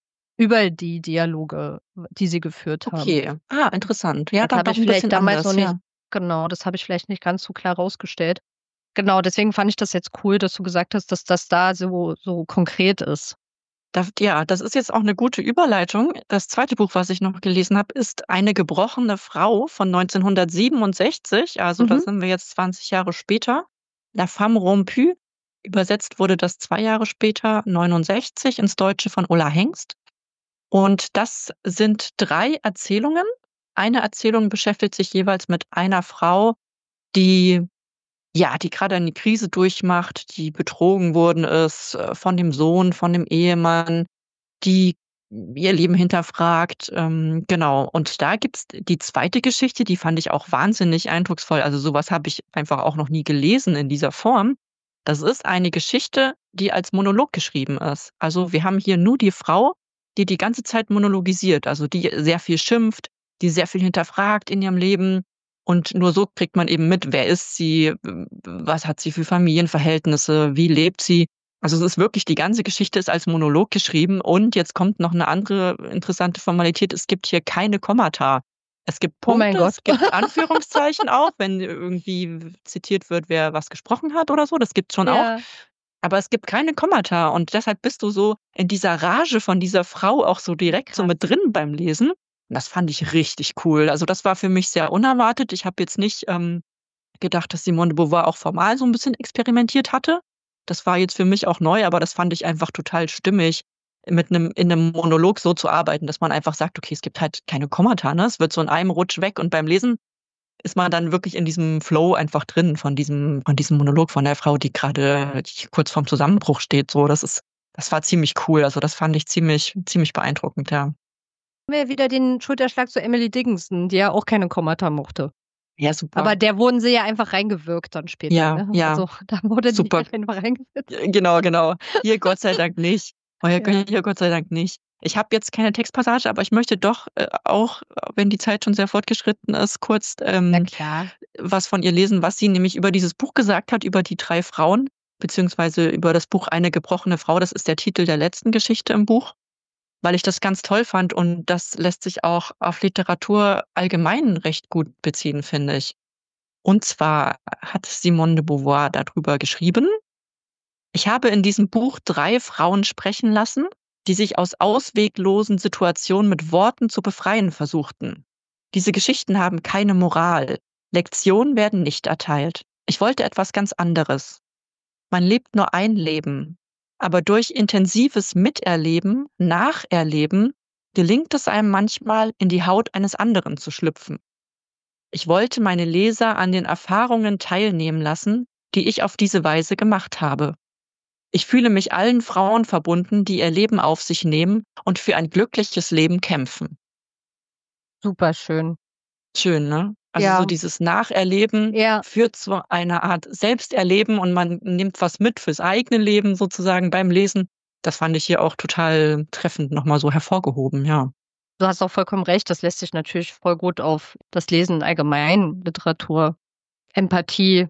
über die Dialoge, die sie geführt haben. Okay. Ah, interessant. Ja, Das dann habe doch ich 'n vielleicht bisschen damals noch anders, nicht ja. genau, das habe ich vielleicht nicht ganz so klar rausgestellt. Genau, deswegen fand ich das jetzt cool, dass du gesagt hast, dass das da so so konkret ist. Da ja, das ist jetzt auch 'ne gute Überleitung. Das zweite Buch, was ich noch gelesen habe, ist „Eine gebrochene Frau“ von neunzehnhundertsiebenundsechzig. Also, da Mhm. sind wir jetzt zwanzig Jahre später. „La femme rompue“, übersetzt wurde das zwei Jahre später, neunundsechzig, ins Deutsche von Ulla Hengst. Und das sind drei Erzählungen. Eine Erzählung beschäftigt sich jeweils mit einer Frau, die ja, die grade eine Krise durchmacht, die betrogen worden ist, äh, von dem Sohn, von dem Ehemann, die ihr Leben hinterfragt, ähm, genau. Und da gibt's die zweite Geschichte, die fand ich auch wahnsinnig eindrucksvoll. Also, so was habe ich einfach auch noch nie gelesen in dieser Form. Das ist eine Geschichte, die als Monolog geschrieben ist. Also, wir haben hier nur die Frau, die die ganze Zeit monologisiert, also die sehr viel schimpft, die sehr viel hinterfragt in ihrem Leben. Und nur so kriegt man eben mit, wer ist sie, w was hat sie für Familienverhältnisse, wie lebt sie? Also, es ist wirklich, die ganze Geschichte ist als Monolog geschrieben und jetzt kommt noch 'ne andere interessante Formalität: Es gibt hier keine Kommata. Es gibt Oh mein Punkte, Gott. es gibt Anführungszeichen auch, wenn irgendwie w zitiert wird, wer was gesprochen hat oder so, das gibt's schon auch, Ja, aber es gibt keine Kommata und deshalb bist du so in dieser Rage von dieser Frau auch so direkt so mit krass. drin beim Lesen. Und das fand ich richtig cool. Also, das war für mich sehr unerwartet. Ich habe jetzt nicht, ähm, gedacht, dass Simone de Beauvoir auch formal so 'n bisschen experimentiert hatte. Das war jetzt für mich auch neu, aber das fand ich einfach total stimmig, mit einem in einem Monolog so zu arbeiten, dass man einfach sagt, okay, es gibt halt keine Kommata, ne? Es wird so in einem Rutsch weg und beim Lesen ist man dann wirklich in diesem Flow einfach drin von diesem von diesem Monolog von der Frau, die gerade kurz vorm Zusammenbruch steht. So, das ist, das war ziemlich cool. Also das fand ich ziemlich ziemlich beeindruckend, ja. Haben wir wieder den Schulterschlag zu Emily Dickinson, die ja auch keine Kommata mochte. Ja, super. Aber der wurden sie ja einfach reingewirkt dann später. Ja, Ne? ja. Also da wurde Super. die einfach reingewirkt. Genau, genau. Hier Gott sei Dank nicht. Oh, hier, Ja. hier Gott sei Dank nicht. Ich habe jetzt keine Textpassage, aber ich möchte doch äh, auch, wenn die Zeit schon sehr fortgeschritten ist, kurz ähm, Na klar. was von ihr lesen, was sie nämlich über dieses Buch gesagt hat, über die drei Frauen, beziehungsweise über das Buch Eine gebrochene Frau. Das ist der Titel der letzten Geschichte im Buch, weil ich das ganz toll fand und das lässt sich auch auf Literatur allgemein recht gut beziehen, finde ich. Und zwar hat Simone de Beauvoir darüber geschrieben: Ich habe in diesem Buch drei Frauen sprechen lassen, die sich aus ausweglosen Situationen mit Worten zu befreien versuchten. Diese Geschichten haben keine Moral. Lektionen werden nicht erteilt. Ich wollte etwas ganz anderes. Man lebt nur ein Leben, aber durch intensives Miterleben, Nacherleben, gelingt es einem manchmal, in die Haut eines anderen zu schlüpfen. Ich wollte meine Leser an den Erfahrungen teilnehmen lassen, die ich auf diese Weise gemacht habe. Ich fühle mich allen Frauen verbunden, die ihr Leben auf sich nehmen und für ein glückliches Leben kämpfen. Super schön. Schön, ne? Also Ja. so dieses Nacherleben Ja. führt zu einer Art Selbsterleben und man nimmt was mit fürs eigene Leben sozusagen beim Lesen. Das fand ich hier auch total treffend nochmal so hervorgehoben, ja. Du hast auch vollkommen recht, das lässt sich natürlich voll gut auf das Lesen allgemein, Literatur, Empathie,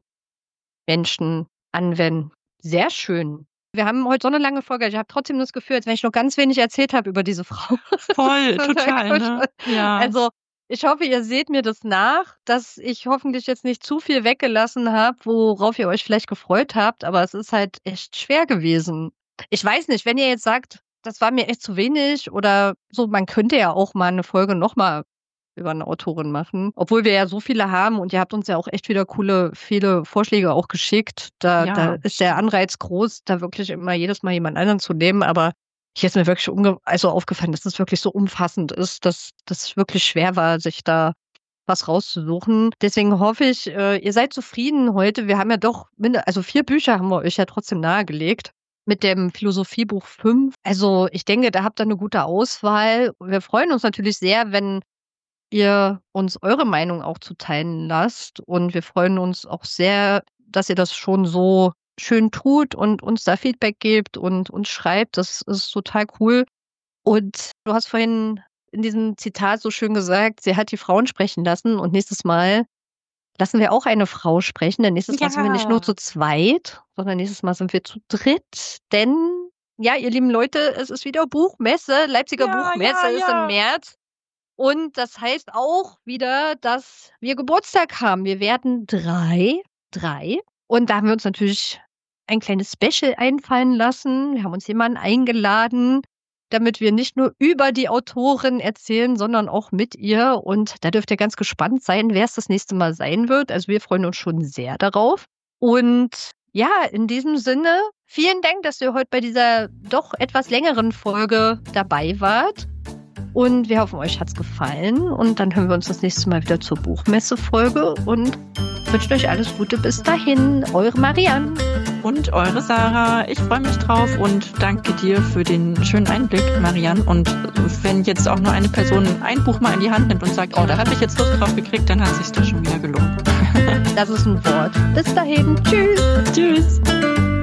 Menschen anwenden. Sehr schön. Wir haben heute so eine lange Folge. Ich habe trotzdem das Gefühl, als wenn ich noch ganz wenig erzählt habe über diese Frau. Voll, total, ne? Ja. Also, ich hoffe, ihr seht mir das nach, dass ich hoffentlich jetzt nicht zu viel weggelassen habe, worauf ihr euch vielleicht gefreut habt, aber es ist halt echt schwer gewesen. Ich weiß nicht, wenn ihr jetzt sagt, das war mir echt zu wenig oder so, man könnte ja auch mal eine Folge noch mal über eine Autorin machen, obwohl wir ja so viele haben und ihr habt uns ja auch echt wieder coole, viele Vorschläge auch geschickt. Da, Ja, da ist der Anreiz groß, da wirklich immer jedes Mal jemand anderen zu nehmen, aber hier ist mir wirklich umge also aufgefallen, dass es wirklich so umfassend ist, dass das wirklich schwer war, sich da was rauszusuchen. Deswegen hoffe ich, äh, ihr seid zufrieden heute. Wir haben ja doch, minde also vier Bücher haben wir euch ja trotzdem nahegelegt mit dem Philosophiebuch fünf. Also ich denke, da habt ihr eine gute Auswahl. Wir freuen uns natürlich sehr, wenn ihr uns eure Meinung auch zuteilen lasst. Und wir freuen uns auch sehr, dass ihr das schon so schön tut und uns da Feedback gebt und uns schreibt. Das ist total cool. Und du hast vorhin in diesem Zitat so schön gesagt, sie hat die Frauen sprechen lassen und nächstes Mal lassen wir auch eine Frau sprechen, denn nächstes Mal sind wir nicht nur Ja. zu zweit, sondern nächstes Mal sind wir zu dritt, denn ja, ihr lieben Leute, es ist wieder Buchmesse, Leipziger Ja, Buchmesse ja, ist ja. im März. Und das heißt auch wieder, dass wir Geburtstag haben. Wir werden drei, drei. Und da haben wir uns natürlich ein kleines Special einfallen lassen. Wir haben uns jemanden eingeladen, damit wir nicht nur über die Autorin erzählen, sondern auch mit ihr. Und da dürft ihr ganz gespannt sein, wer es das nächste Mal sein wird. Also wir freuen uns schon sehr darauf. Und ja, in diesem Sinne, vielen Dank, dass ihr heute bei dieser doch etwas längeren Folge dabei wart. Und wir hoffen, euch hat's gefallen. Und dann hören wir uns das nächste Mal wieder zur Buchmesse-Folge und wünschen euch alles Gute bis dahin. Eure Marianne. Und eure Sarah. Ich freue mich drauf und danke dir für den schönen Einblick, Marianne. Und wenn jetzt auch nur eine Person ein Buch mal in die Hand nimmt und sagt, oh, da habe ich jetzt Lust drauf gekriegt, dann hat es sich doch schon wieder gelohnt. Das ist ein Wort. Bis dahin. Tschüss. Tschüss.